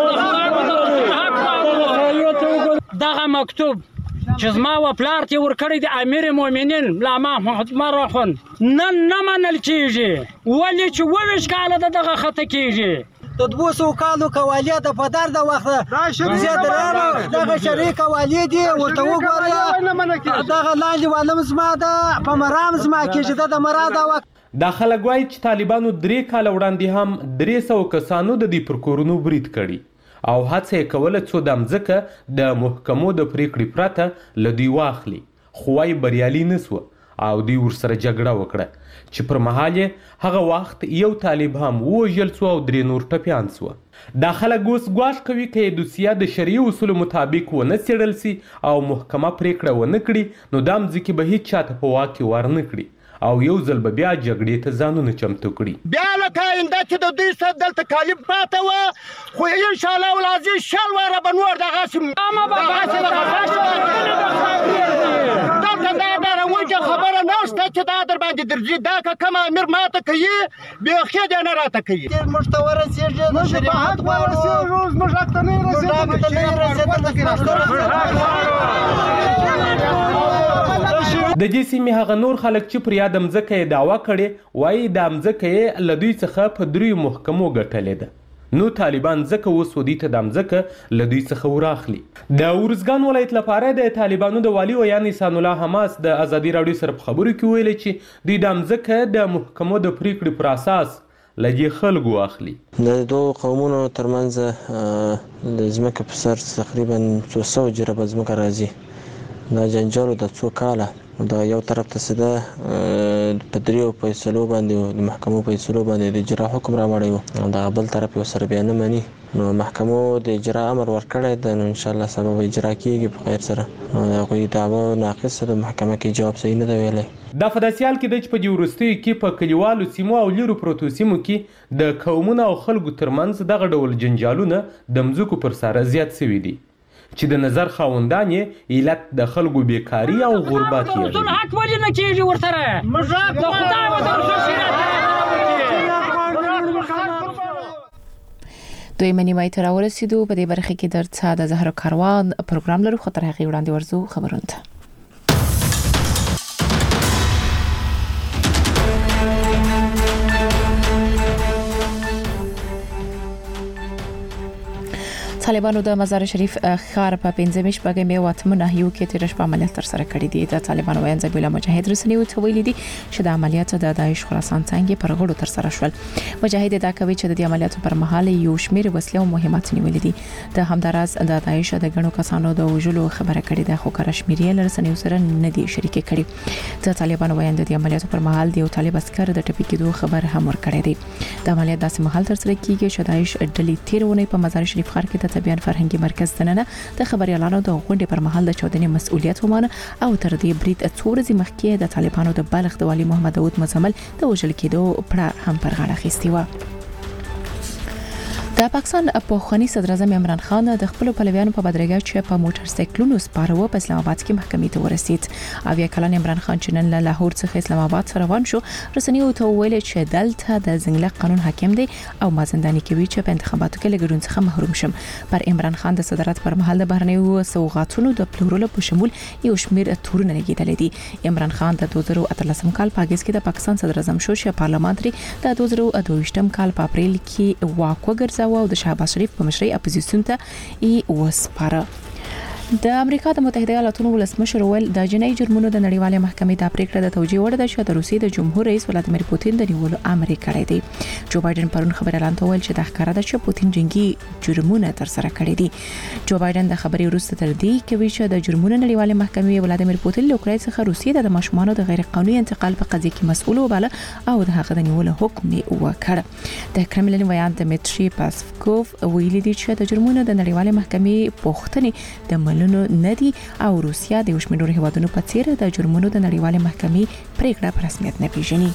دغه مکتوب چې زما و پلار ته ورکړی دی امیر المؤمنین ملا محمد عمر اخوند نن نه منل کیږي ولې چې 22 کاله دغه خطه کیږي. د 200 کالو کوالی د پدر د وخت زیاتره دغه شریک کوالی دی ورته وګورئ دغه لاندې والم زما د په مرام زما کې د مراد وخت. دا خلک وایي چې طالبانو 3 کال وړاندې هم 300 کسانو د دې پر کورونو برید کړي او هڅه یې کوله څو د مځکه د محکمو د پریکړې پرته له دوی واخلي خو وايي بریالي نه سوه او دوی ورسره جګړه وکړه چې پر مهال هغه وخت یو طالب هم ووژل سو او 3 نور ټپیان سو. دا خلک اوس ګواښ کوي که دوسیه د شرعي اصولو مطابق ونه څېړل سي او محکمه پریکړه ونه کړي نو دا مځکې به هیڅ چاته په واک کې ورنه کړي او یو ځل به بیا جګړې ته ځانونه چمتو کړي. بیا لکه آینده چې د دوی سره دلته کالب پاته وه خو انشاءالله العزیز شل واره به نور دغسې دلته دا ډارونکې خبره نشته چې دا در باندې درځي دا که کوم امیر ماته کوي بیخي دی نه راته کوي. موږ ته ورسېږي د شریعت غواړو زموږ حق ته د دې سیمې هغه نور خلک چې پر یاده مځکه یې دعوا کړې وایي دا مځکه یې له دوی څخه په 3 محکمو ګټلې ده. نو طالبان ځکه اوس ودی ته د مځکه له دوی څخه وراخلي. د ورزګان ولایت لپاره د طالبانو د والي ویان احسان الله حماس د ازادي راډیو سره په خبرو کې ویلي چې دوی د مځکه د محکمو د پریکړې پر اساس لږی خلکو اخلي. د دوه قومونو ترمنځ د ځمکې په سر تقریبا 200 جریبه ځمکه راځي دا جنجال د څو کاله دا یو طرف ته سده په دریو فیصلو باندې د محکمو فیصلو باندې د اجرا حکم راوړی دا بل طرف یو سره بیا نه مني نو محکمو د اجرا امر ورکړی دی نو ان شاء الله سبا اجرا کیږي په خیر سره هغوی دعوا ناقصه د محکمه کې جواب صحیح نه دی ویلی دا په داسې حال کې دی چې په دې وروستیو کې په کلیوالو سیمو او لیرو پروتو سیمو کې د قومونو او خلکو ترمنځ دغه ډول جنجالونه د مځکو پر سر زیات شوي دي چې د نظر خاوندان یې علت د خلکو بیکاري او غربت یې رسول حق ولې نه کېږي ورسره د خدای و د رسول سیرت دویمه نیمایي ته راورسېدو. په دې برخه کې درڅه د زهرو کاروان پروګرام لرو، خو تر هغې وړاندې ورځو خبرونو ته. طالبانو د مزار شریف ښار په 15 شپږم او 8 ناحیو کې تیر شپه عملیات تر سره کړی دي. د طالبانو ویان ذبیح الله مجاهد رسنیو ته ویلي دي چې د عملیات د داعش خراسان څنګه پر غړو تر سره شول. مجاهد دا کوي چې د عملیاتو پر مهال یو شمېر وسلې او مهمات نیولې دي. د همداراز د داعش د غنو کسانو د وژلو خبره کړې ده، خو کار شمیرې رسنیو سره نه دي شریک کړي. د طالبانو ویان د عملیاتو پر مهال د یو طالب عسكر د ټپي کېدو خبر هم ورکړی دی. د عملیات داسې مهال تر سره کیږي چې داعش ډلې تیرونه په مزار شریف ښار کې د طبيعت فرهنګي مرکز دننه د خبريالانو د غونډې پر مهال د چودنې مسؤلیت ومانه او تر دې برید څو ورځې مخکې د طالبانو د بلخ د والي محمد داود مزمل د وژل کېدو پړه هم پر غاړه اخیستې و. د پاکستان پوخنی صدر اعظم عمران خان د خپل پلویانو په بدرګه چې په موټر سایکلونو سپارو په اسلام آباد کې محکمې ته ورسید. اویا کلن عمران خان چې نن له لاهور څخه اسلام آباد سره روان شو، رسنیو ته ویل چې دلته د زنګلق قانون حاکم دی او مازندانی کوي چې په انتخاباتو کې له ګډون څخه محروم شم. پر عمران خان د صدارت پر مهال د بهرنیو سوغاتونو د پلورلو په شمول یو شمېر تورونه لګیدل دي. عمران خان د 2013 کال په اگست کې د پاکستان صدر اعظم شو چې پارلمان د 2022 کال په اپریل کې واک وګرځاوه او د شهباز شریف په مشرۍ اپوزیسیون ته ای وسپاره. د امریکا د متحده ایالاتونو ولسمشر ویل د جنایي جرمونو د نړیوالې محکمې د پریکړه د توجیه وړ ده چې د روسیې د جمهور رئیس ولادیمیر پوتین د نیولو امر کړی دی. جو بایدن پرون خبر اعلان ویل چې د ښکارا ده چې پوتین جنگي جرمونه تر سره کړی دي. جو بایدن د خبرې وروسته تر دې کوي چې د جرمونو نړیوالې محکمې ولادیمیر پوتین له اوکراین څخه روسیې ته د ماشومانو د غیر قانوني انتقال په قضیه کې مسؤل وباله او د هغه د نیولو حکم یې وکړ. د کرملین ویان دمیټری پاسکوف ویلي دی چې د جرمونو د نړیوالې محکمې پوښتنې د ملونو ندي او روسیا د وشمنور هیوادونو په څیر د جرمونو د نړیوالې محکمې پریکړه په رسمیت نه پیژني.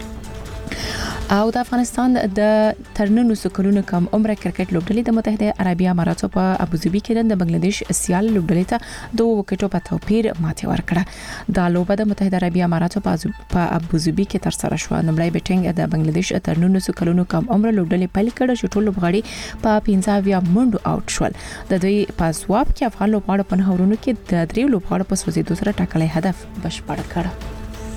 او د افغانستان د ترنن سکلونو کم عمره کرکټ لوبډلې د متحده عربی اماراتو په ابوظبي کې د بنگلاديش سیال لوبډلې ته 2 وکټو په توپیر ماتې ورکړه. دا لوبه د متحده عربی اماراتو په ابوظبي کې تر سره شو. نمړی بیټینګ د بنگلاديش ترنن سکلونو کم عمره لوبډلې پیل کړه چې ټول لوبغاړي په 15 منډو آوټ شول. د دوی په ځواب کې افغان لوبغاړو په نهورونو کې د 3 لوبغاړو په سوځېدو سره ټاکلي هدف بشپړ کړ.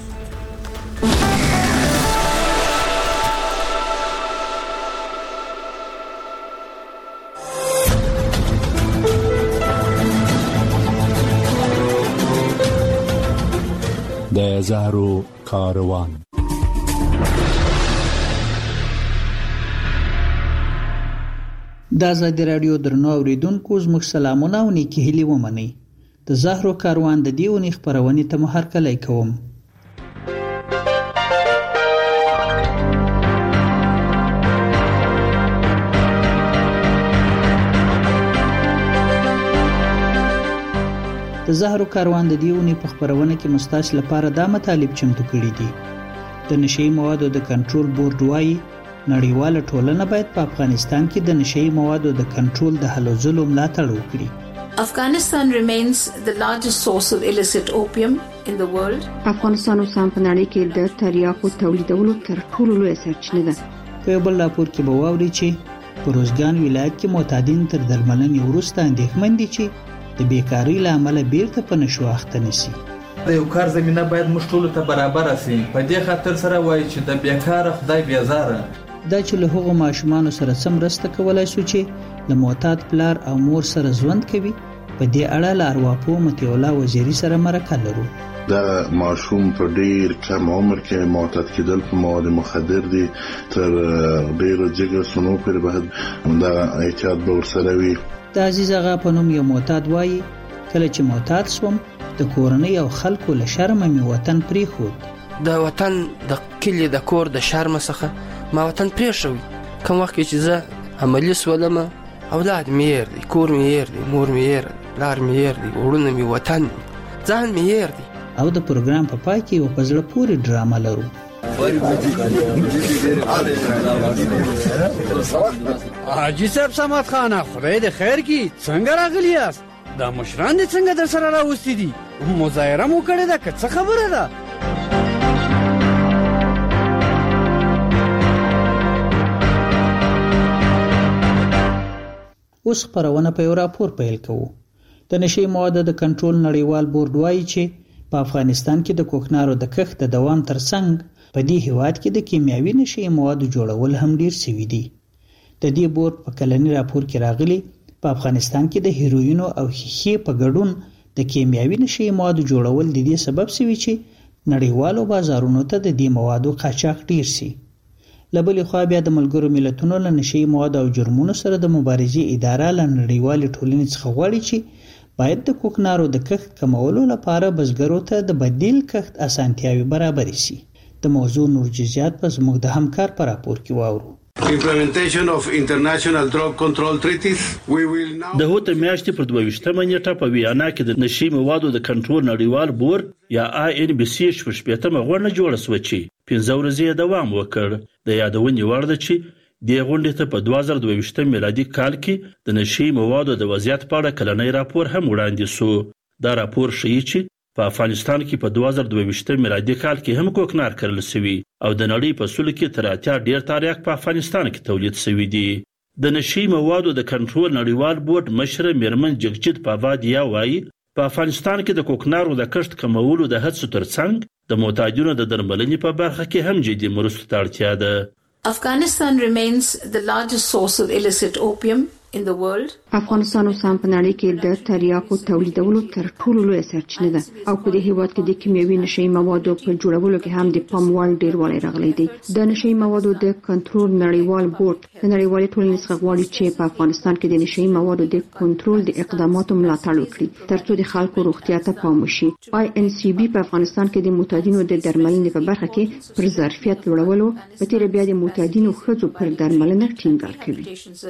د زهرو کاروان. د ازادي رادیو درنو اوریدونکو زموږ سلامونه او نیکی هیلې ومنئ. د زهرو کاروان د دې ونې خپرونې ته مو هرکلی کوم. د زهرو کاروان د دیونی په خبرونه کې مستاش لپاره دا مطالب چمتو کړي دي. د نشئی موادو د کنټرول بورډ وايي نړیواله ټولنه باید په افغانستان کې د نشئی موادو د کنټرول د هلو ځلو ملاتړ وکړي. Afghanistan remains the largest source of illicit opium in the world. افغانستان اوس هم په نړۍ کې د تریاکو تولیدولو تر ټولو لوی سرچینه ده. په یو بل راپور کې به واوري چې په روزګان ولایت کې معتادین تر درملنې وروسته اندېښمن دي چې د بیکاری له امله بیرته په نشو اخته نشي. د یو کار زمينه باید موږ ټول ته برابر شي. په دې خاطر سره وایي چې د بیکار خدای بیزاره. دا چې له هغو ماشومان سره سم رسته کولای شو چې له معتاد پلار او مور سره ژوند کوي. په دې اړه له ارواپو متي الله وزیری سره مرکه لرو. دا ماشوم په ډیر کم عمر کې معتاد کېدل په مواد مخدر دي تر ډیر جګه سنو پر بعد دا احتیاط به ورسره وي. د عزیز آغا په نوم یو معتاد وایي کله چې معتاد شوم د کورنۍ او خلکو له شرمه مې وطن پرېښود. د وطن د کلي د کور د شرمه څخه ما وطن پرېښوي. کوم وخت چې زه عملي سولمه اولاد مې هېر دی، کور مې هېر دی، مور مې هېر دی، پلار مې هېر دی، وروڼه مې، وطن ځان مې هېر دی. او د پروګرام په پای کې یو په زړه پورې ډرامه لرو. حاجي صاحب صمد خانه، خدای دې خیر کړي، څنګه راغلی یاست؟ دا مشران دې څنګه در سره راوستي دي؟ مظاهره مو کړې ده که څه خبره ده؟ اوس خپرونه په یو راپور پیل کوو. د نشي موادو د کنټرول نړیوال بورډ وایي چې په افغانستان کې د کوکنارو د کښت د دوام ترڅنګ په دې هیواد کې د کیمیاوي نشي موادو جوړول هم ډیر شوي دي. د دې بورډ په کلني راپور کې راغلي په افغانستان کې د هیروینو او ښیښې په ګډون د کیمیاوي نشي موادو جوړول د دې سبب شوي چې نړیوالو بازارونو ته د دې موادو قاچاق ډیر شي. لبلې خوا بیا د ملګرو ملتونو له نشي موادو او جرمونو سره د مبارزې اداره له نړیوالې ټولنې څخه غواړي چې باید د کوکنارو د کښت کمولو لپاره بزګرو ته د بدیل کښت اسانتیاوي برابرې شي. د موضوع نور جزئیات په زموږ د همکار په راپور کې واورو. Implementation of international drug control treaties. We will now د هوته میاشتې پر 22 نیټه په ویانا کې د نشي موادو د کنټرول نړیوال بورډ یا INBC شپږمه غونډه جوړه شوه چې 15 ورځې دوام وکړ. د یادونې وړ ده چې د غونډې ته په 2022 میلادي کال کې د نشي موادو د وضعیت په اړه کلنی راپور هم وړاندې شو. دا راپور ښیي چې په افغانستان کې په 2022 میلادي کال کې هم کوکنار کرل شوي او د نړۍ په سلو کې تر 80 ډیر تاریخ په افغانستان کې تولید شوي دي. د نشي موادو د کنټرول نړیوال بورډ مشر میرمن جگجیت پاوادیا وایي په افغانستان کې د کوکنارو د کښت کمولو د هڅو ترڅنګ د معتادینو د درملنې په برخه کې هم جدي مرستو ته اړتیا ده. Afghanistan remains the largest source of illicit opium in the world. افغانستان اوس هم په نړۍ کې د تریاکو تولیدولو تر ټولو لویه سرچینه ده او په دې هیواد کې د کیمیاوي نشي موادو په جوړولو کې هم د پام وړ ډیروالی راغلی دی. د نشي موادو د کنټرول نړیوال بورډ د نړیوالې ټولنې څخه غواړي چې په افغانستان کې د نشي موادو د کنټرول د اقداماتو ملاتړ وکړي ترڅو د خلکو روغتیا ته پام وشي. INCB په افغانستان کې د معتادینو د درملنې په برخه کې پر ظرفیت لوړولو په تیر بیا د معتادینو ښځو پر درملنه ټینګار کوي.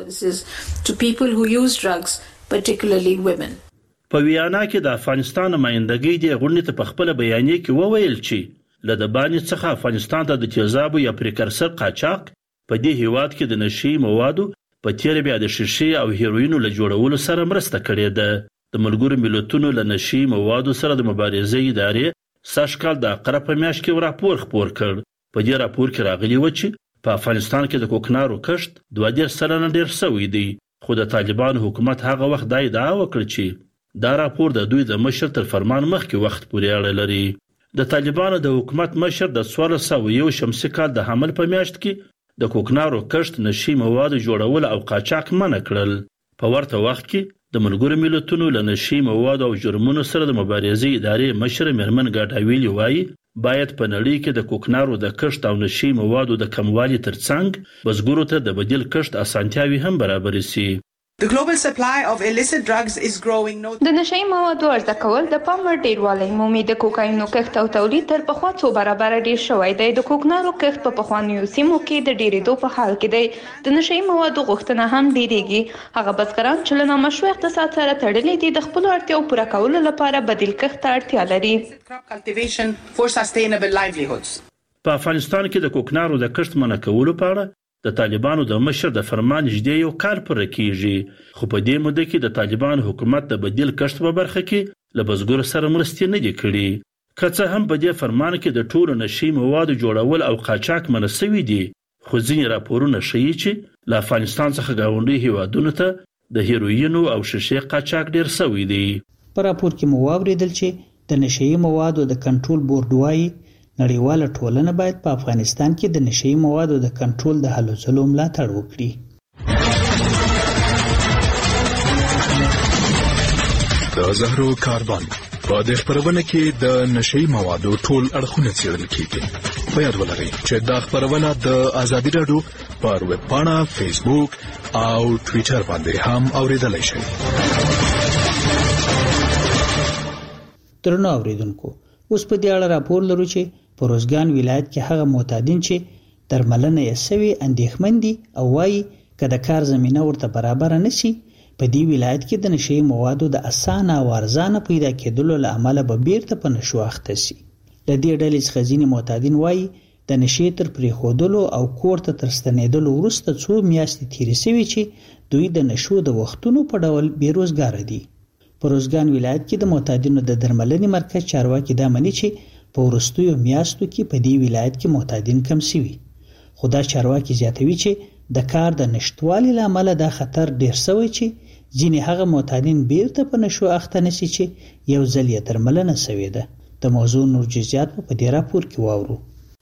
To people who use drugs, particularly women. په ویانا کې د افغانستان نمائندګۍ د غونډې ته په خپل بیانیه کې وویل چې له د باندې څخه افغانستان ته د تیزابو یا پریکرسر قاچاق په دې هیواد کې د نشي موادو په تیر بیا د شیشې او هیروینو له جوړولو سره مرسته کړې ده. د ملګرو ملتونو له نشي موادو سره د مبارزې ادارې سږ کال د اقرب په میاشت کې راپور خپور کړ. په دې راپور کې راغلي و چې په افغانستان کې د کوکنارو کښت 22 سلنه ډیر شوی دی. خو د طالبانو حکومت هغه وخت دا ادعا وکړه چې دا راپور د دوی د مشر تر فرمان مخکې وخت پورې اړه لري. د طالبانو د حکومت مشر د 1401 شمسي کال د حمل په میاشت کې د کوکنارو کښت نشي موادو جوړول او قاچاق منع کړل. په ورته وخت کې د ملګرو ملتونو له نشي موادو او جرمونو سره د مبارزې ادارې مشر میرمن ګاډاویلی وایي باید په نړۍ کې د کوکنارو د کښت او نشي موادو د کموالي ترڅنګ بزګرو ته د بدیل کښت اسانتیاوي هم برابر شي. The global supply of illicit drugs is growing. د نشي موادو عرضه کول د پام وړ ډیروالی مومي. د کوکاینو کښت او تولید تر پخوا څو برابر ډیر شوی دی. د کوکنارو کښت په پخوانیو سیمو کې د ډیریدو په حال کې دی. د نشي موادو غوښتنه هم ډیریږي. هغه بزګران چې له نامشروع اقتصاد سره تړلي دي د خپل اړتیاو پوره کولو لپاره بدیل کښت ته اړتیا لري. په افغانستان کې د کوکنارو د کښت منع کولو په اړه د طالبانو د مشر د فرمان نږدې یو کال پوره کیږي. خو په دې موده کې د طالبانو حکومت د بدیل کښت په برخه کې له بزګرو سره مرستې نه دي کړي. که څه هم په دې فرمان کې د ټولو نشي موادو جوړول او قاچاق منع شوي دي، خو ځینې راپورونه ښیي چې له افغانستان څخه ګاونډي هیوادونو ته د هیروینو او شیشې قاچاق ډیر شوی دی. په راپور کې مو واوریدل چې د نشي موادو د کنټرول بورډ وایي نړیواله ټولنه باید په افغانستان کې د نشي موادو د کنټرول د هلو ځلو ملاتړ وکړي. د زهرو کاروان په دې خبرونه کې د نشي موادو ټول اړخونه څېړل کیږي. په یاد ولرئ چې دا خبرونه د آزادي راډیو پر ویب پاڼه، فیسبوک او ټویټر باندې هم اوریدلای شئ. درنو اوریدونکو اوس په دې اړه راپور لرو چې په روزګان ولایت کې هغه معتادین چې درملنه یې سوي اندېښمن دي او وایي که د کار زمینه ورته برابر نشي په دې ولایت کې د نشي موادو د اسانه او ارزانه پیدا کېدلو له امله به بیرته په نشو اخته شي. د دې ډلې څخه ځینې معتادین وایي د نشي تر پریښودلو او کور ته تر ستنېدلو وروسته څو میاشتې تېرې شوي چې دوی د نشو د وختونو په ډول بېروزګاره دي. په روزګان ولایت کې د معتادینو د درملنې مرکز چارواکي دا مني چې په وروستیو میاشتو کې په دې ولایت کې معتادین کم شوي. خو دا چارواکي زیاتوي چې د کار د نشټوالي له امله دا خطر ډیر شوی چې ځینې هغه معتادین بیرته په نشو اخته نشي چې یو ځل یې درملنه شوې ده. د موضوع نور جزئیات په دې راپور کې واورو.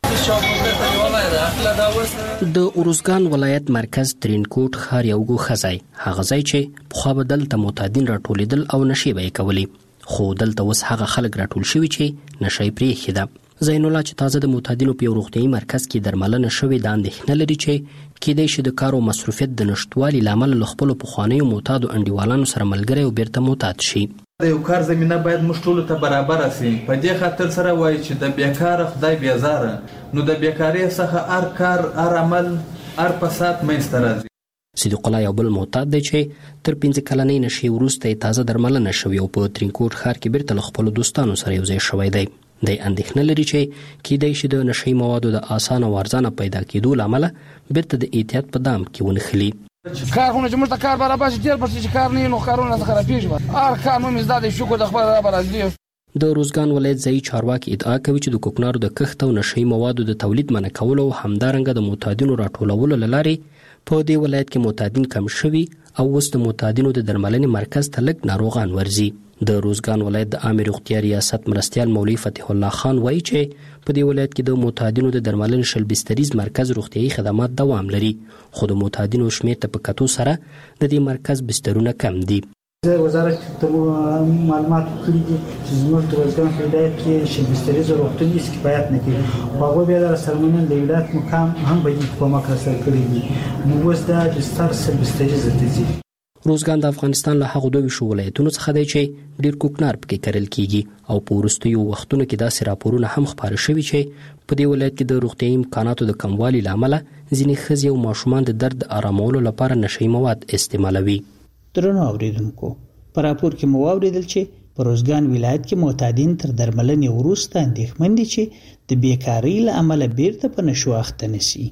د اروزګان ولایت مرکز ترینکوټ ښار یو ګوښه ځای هغه ځای چې پخوا به دلته معتادین راټولېدل او نشې به یې کولې، خو دلته اوس هغه خلک راټول شوي چې نشه یې پرېښې ده. زین الله چې تازه د معتادینو په یو روغتیایي مرکز کې درملنه شوې دا اندېښنه لري چې کېدای شي د کار او مصروفیت د نشتوالي له امله له خپلو پخوانیو معتادو انډیوالانو سره ملګری او بیرته معتاد شي. د یو کار زمینه باید موږ ټولو ته برابر شي. په دې خاطر سره وایي چې د بیکاره خدای بیزاره، نو د بیکارۍ څخه هر کار، هر عمل، هر فساد منځته راځي. صدیق الله یو بل معتاد دی چې تر 5 کلنۍ نشې وروسته یې تازه درملنه شوې او په ترینکوټ ښار کې بیرته له خپلو دوستانو سره یو ځای شوی دی. دی اندېښنه لري چې کېدای شي د نشهیي موادو د اسانه او ارزانه پیدا کېدو له امله بیرته د احتیاط په دام کې ونښلي. کارونه چې موږ ته کار برابر شي ډېر پرسي چې کار نه نو کارونه څه خرابېږي. هر کار مو مزدا د شکر د خپل رب راځي. د روزګان ولایت ځایي چارواکي ادعا کوي چې د کوکنارو د کښت او نشهیي موادو د تولید منع کولو او همدارنګه د معتادینو راټولولو له لارې په دې ولایت کې معتادین کم شوي او اوس د معتادینو د درملنې مرکز ته لږ ناروغان ورځي. د روزګان ولایت د عامې روغتیا ریاست مرستیال مولوي فتح الله خان وایي چې په دې ولایت کې د معتادینو د درملنې شل بستریز مرکز روغتیایي خدمات دوام لري، خو د معتادینو شمېر ته په کتو سره د دې مرکز بسترونه کم دي. وزارت ته معلومات کړي دي چې زموږ د روزګان ولایت کې شل بستریز روغتون هیڅ کفایت نه کوي. هغوی بیا د سرمنن د ولایت مقام هم به یې کومک راسره کړی دي. نو اوس دا بستر شل بستریز دي. روزګان د افغانستان له هغو 22 ولایتونو څخه دی چې ډیر کوکنار پکې کرل کیږي او په وروستیو وختونو کې داسې راپورونه هم خپاره شوي چې په دې ولایت کې د روغتیایي امکاناتو د کموالي له امله ځینې ښځې او ماشومان د درد آرامولو لپاره نشهیي مواد استعمالوي. درنو اوریدونکو په راپور کې مو واورېدل چې په روزګان ولایت کې معتادین تر درملنې وروسته اندېښمن دي چې د بیکارۍ له امله بیرته په نشو اخته نشي.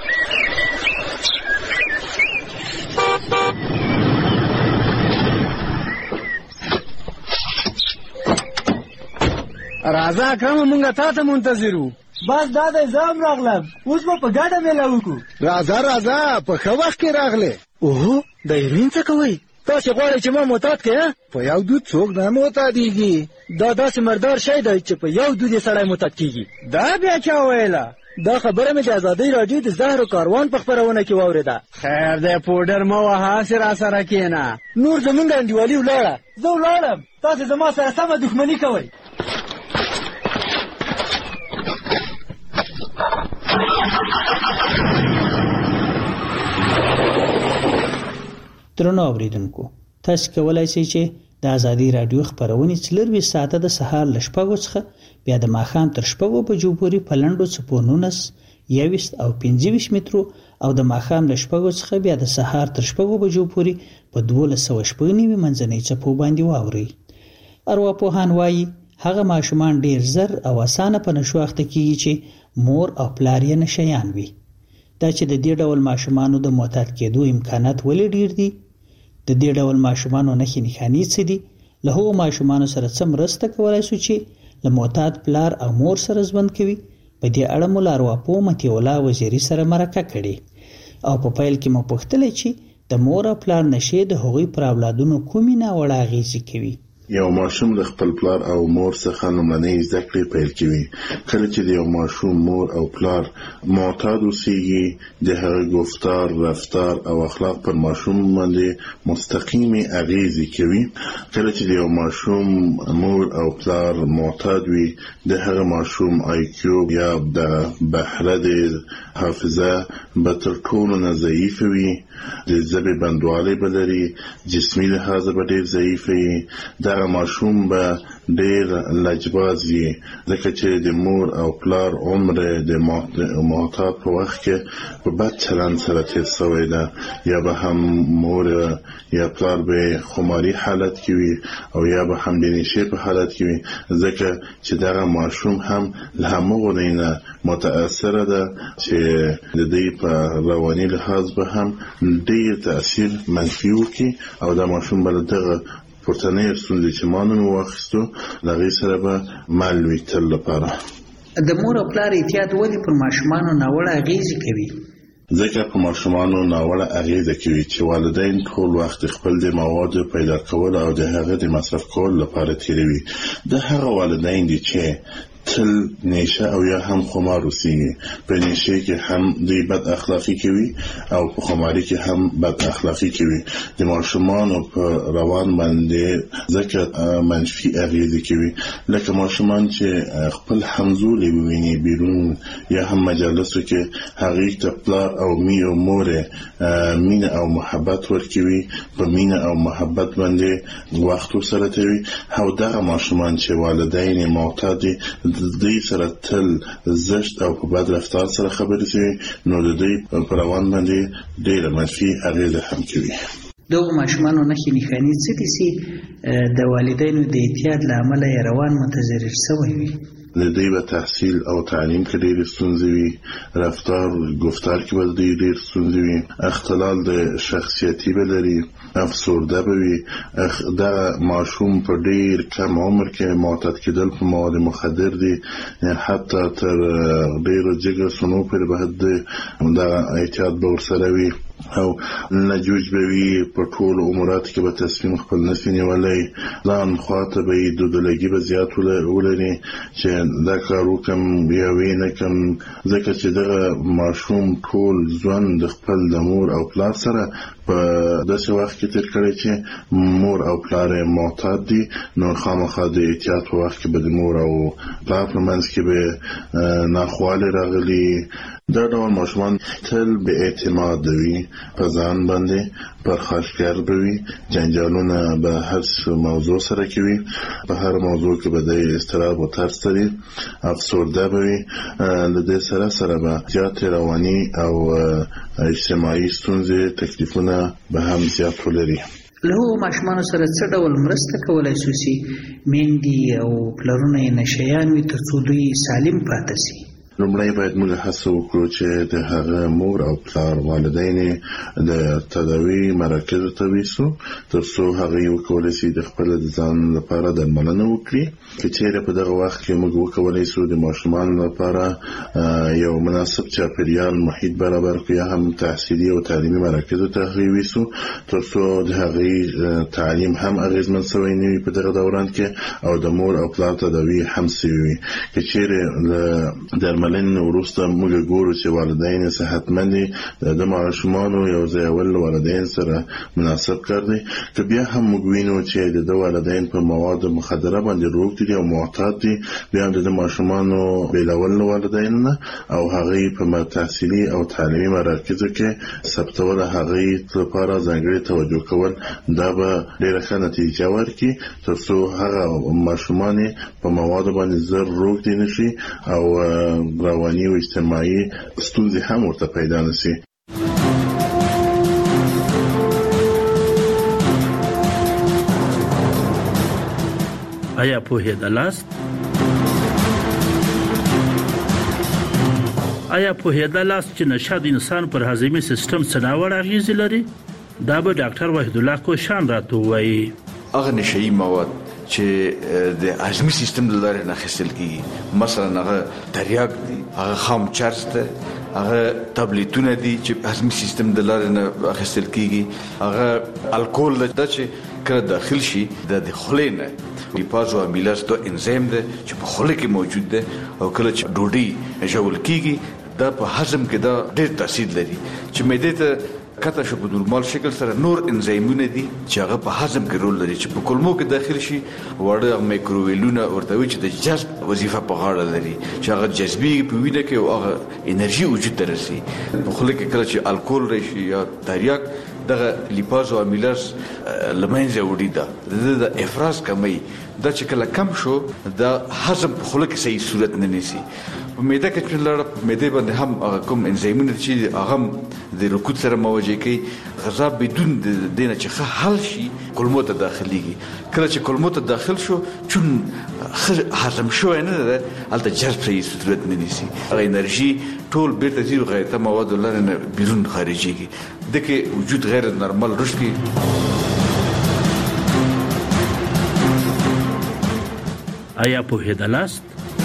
راځه اکرم مونږه تا ته منتظر وو. بس دا د زام راغلم، اوس به په ګډه میله وکړو. راځه په ښه وخت کې راغلې. اوهو د هیروین څه کوئ؟ تاسې غواړئ چې ما معتاد کړې؟ په یو دود څوک نه معتادېږي. دا داسې مردار شی دی چې په یو دود یې سړی معتاد کېږي. دا بیا چا ویله؟ دا خبره مې د ازادۍ راډیو د زهر و کاروان په خپرونه کې واورېده. خیر دی پوډر مه وهه، هسې راسره کښېنه. نور زمونږ انډیوالي ولاړه. زه ولاړم، تاسې زما سره سمه دښمني کوئ. درنو اوریدونکو تاسو کولای شئ چې د ازادي رادیو خبرونه 24 ساعته د سهار ل 6 څخه بیا د ماښام تر 6 بجو پورې په لنډو څپونونس 21 او 25 مترو او د ماښام ل 6 څخه بیا د سهار تر 6 بجو پورې په 1290 منځنۍ څپو باندې واوري. ارواپوهان وایي هغه ماشومان ډیر زر او اسانه په نشو اخته کیږي چې مور او پلار یې نشیان وي. دا چې د دې ډول ماشومانو د معتاد کېدو امکانات ولې ډیر دي، د دې ډول ماشومانو نښې نښانې څه دي، له هغو ماشومانو سره څه مرسته کولی شو چې له معتاد پلار او مور سره ژوند کوي. په دې اړه مو له ارواپوه مطیع الله وزیري سره مرکه کړې او په پیل کې مو پوښتلی چې د مور او پلار نشې د هغوی پر اولادونو کومې ناوړه اغېزې کوي. یو ماشوم د خپل پلار او مور څخه لومړنۍ زده کړې پیل کوي. کله چې د یو ماشوم مور او پلار معتاد اوسېږي، د هغه گفتار، رفتار او اخلاق پر ماشوم باندې مستقیمې اغېزې کوي. کله چې د یو ماشوم مور او پلار معتاد وي، د هغه ماشوم IQ یا د بهره د حافظه به تر ټولو نه ضعیفه وي، د ژبې بندوالی به لري، جسمي لحاظه به ډېر ضعیف وي. دغه ماشوم به ډېر لجباز وي، ځکه چې د مور او پلار عمر د معتاد په وخت کې په بد چلند سره تیر شوی ده، یا به هم مور یا پلار به خماري حالت کې وي او یا به هم د نشې په حالت کې وي، ځکه چې دغه ماشوم هم له همغو نه متاثره ده چې د دوی په رواني لحاظ به هم ډېر تاثیر منفي وکړي او دا ماشوم به له دغه پورتنۍ ستونزې چې ما نن واخیستو له هغې سره به مل وي تل لپاره. د مور او پلار احتیاط ولې پر ماشومانو ناوړه اغېزې کوي؟ ځکه په ماشومانو ناوړه اغېزه کوي چې والدین ټول وخت خپل د موادو پیدا کول او د هغه د مصرف کول لپاره تیروي. د هغه والدین دي چې تل نشه او یا هم خمار اوسېږي، په نشه کې هم دوی بد اخلاقی کوي او په خماري کې هم بد اخلاقی کوي. د ماشومانو په روان باندې ځکه منفي اغېزې کوي، لکه ماشومان چې خپل همزولي وویني بیرون یا هم مجالسو کې هغې ته پلار او مور مینه او محبت ورکوي، په مینه او محبت باندې وخت ورسره تېروي، او دغه ماشومان چې والدین معتاد دي دوی سره تل زشت او په بد رفتار سره خبرې کوي، نو د دوی په روان باندې ډېره منفي اغېزه هم کوي. دغو ماشومانو نښې نښانې څه دي چې د والدینو د احتیاط له امله یې روان متضرر شوی وي؟ د دوی به تحصیل او تعلیم کې ډېرې ستونزې وي، رفتار گفتار کې به دوی ډېر ستونزې وي، اختلال د شخصیتي به لري، افسرده به وي. دغه ماشوم په ډېر کم عمر کې معتاد کېدل په مواد مخدر دي، حتی تر ډېرو جګر سنو پورې به دغه احتیاط به ورسره وي، او لجوج به وي، په ټولو اموراتو کې به تصمیم خپل نشي نیولی، ځان خواته به یې دودلګي به زیات ولري چې دا کار وکړم یا ویې نه کړم، ځکه چې دغه ماشوم ټول ژوند د خپل د مور او پلار سره په داسې وخت کې تیر کړی چې مور او پلار یې معتاد دي، نو خامخا د احتیاط په وخت کې به د مور او پلار په منځ کې به ناخوالې راغلي. دا ډول ماشومان تل بې اعتماده وي، په ځان باندې پرخاشګر به وي، جنجالونه به هر موضوع سره کوي، په هر موضوع کې به د اضطراب او ترس لري، افسرده به وي. له دې سره به زیاتې رواني او اجتماعي ستونزې تکلیفونه به هم زیات ولري. له هغو ماشومانو سره څه ډول مرسته کولی شو چې میندې او پلرونه یې نشیان وي تر څو دوی سالم پاتې شي؟ لومړی باید موږ هڅه وکړو چې د هغه مور او پلار والدین د تداوی مراکزو ته ویسو تر څو هغه وکولای شي د خپل ځان لپاره درملنه وکړي. که چیرې په دغه وخت کې موږ وکولای شو د ماشومان لپاره یو مناسب چاپیریال محیط برابر کړو یا هم تحصیلي او تعلیمي مراکزو ته ویسو تر څو د هغه تعلیم هم اغیزمن شوی نه وي په دغه دوران کې او د مور او پلار تداوی هم شوی وي. که چیرې درملنې وروسته موږ ګورو چې والدین صحتمند دي، د ماشومانو یو ځای ول والدین سره مناسب کار دی. که بیا هم موږ وینو چې د والدین په مواد مخدره باندې روغ دي او معتاد دي، بیا هم د ماشومانو بیلول والدین نه او هغه په تحصیلي او تعلیمي مراکزو کې ثبتول هغه لپاره ځانګړي توجه کول دا به ډیره ښه نتیجه ورکړي تر څو هغه ماشومان په مواد باندې زر روغ دي نشي او رواني او اجتماعي ستونزې هم ورته پیدا نشي. آیا پوهېدلاست چې نشه د انسان پر هضمي سیستم څه ناوړه اغېزې لري؟ دا به ډاکټر وحید الله کوشان راته وایي. هغه نشهیي مواد چې د هضمي سیستم د لارې نه اخیستل کیږي، مثلا هغه تریاک دي، هغه خام چرس ده، هغه تابلیتونه دي چې هضمي سیستم د لارې نه اخیستل کیږي، هغه الکول ده چې کله داخل شي د خولې نه لیپازو امیلاز دا انزیم ده چې په خوله کې موجود ده او کله چې ډوډۍ ژوول کیږي دا په هضم کې دا ډېر تاثیر لري چې معدې ته کته شو په نورمال شکل سره نور انزیمونه دي چې هغه په هضم کې رول لري چې په کولمو کې داخل شي وړه مایکروویلونه ورته وي چې د جذب وظیفه په غاړه لري چې هغه جذبي په وینه کې او هغه انرژي وجود ته رسي. په خوله کې کله چې الکول راشي یا تریاک دغه لیپاز او امیلاز لمنځه وړي دا د افراز کمی دا چې کله کم شو دا هضم په خوله کې صحیح صورت نه نیسي. په معده کې چې لړ معده باندې هم کوم انزایمونه چې هغه د رکود سره مواجه کوي غذا بدون د دینه چې حل شي کولمو ته داخليږي. کله چې کولمو ته داخل شو چون هضم شو نه ده البته جذب صحیح صورت نه نیسي. هغه انرژي ټول بیرته زیرو غیرته مواد لرنه بیرون خارجيږي دغه وجود غیر نورمال رشد کی. آیا په هدلاست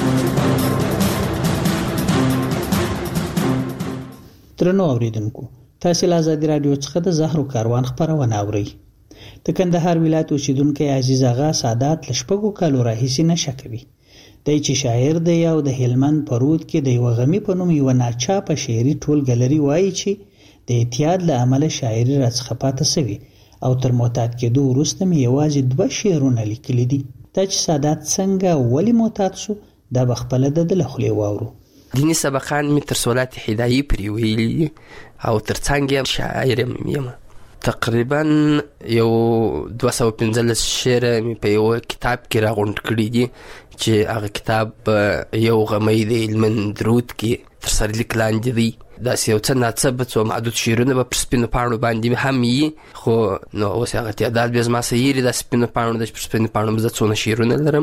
ترنو اوریدونکو تاسو له آزادي رادیو څخه د زهرو کاروان خبرونه اورئ. د کندهار ولایت اوسیدونکو عزیز آغا سادات لشپګو کالو راهیسي نشه کوي. د چې شاعر دی او د هلمند پرود کې د یو غمی په نوم یو ناچاپه شعري ټولګلري وایي چې د اعتیاد له عمله شاعري راڅخه پاتې سوی او تر معتاد کېدو وروسته مې یوازې 2 شعرونه لیکلي دي. دا چې سادات څنګه ولی معتاد شو دا بخپله د لخلې واورو. دینی سبقان می تر سولات هدایي پری ویلي او تر څنګه شاعر یم تقریبا یو 215 شعر می په یو کتاب کې راغونډ کړی دي چې هغه کتاب یو غمی دی علم درود کې تر سره لیکلان دي. دا یو څه ناڅه څو معدود شعرونه په سپینو پاڼو باندې هم یي خو نو اوس هغه تعداد به زما سیری د سپینو پاڼو د سپینو پاڼو مزه څونه شعرونه لرم.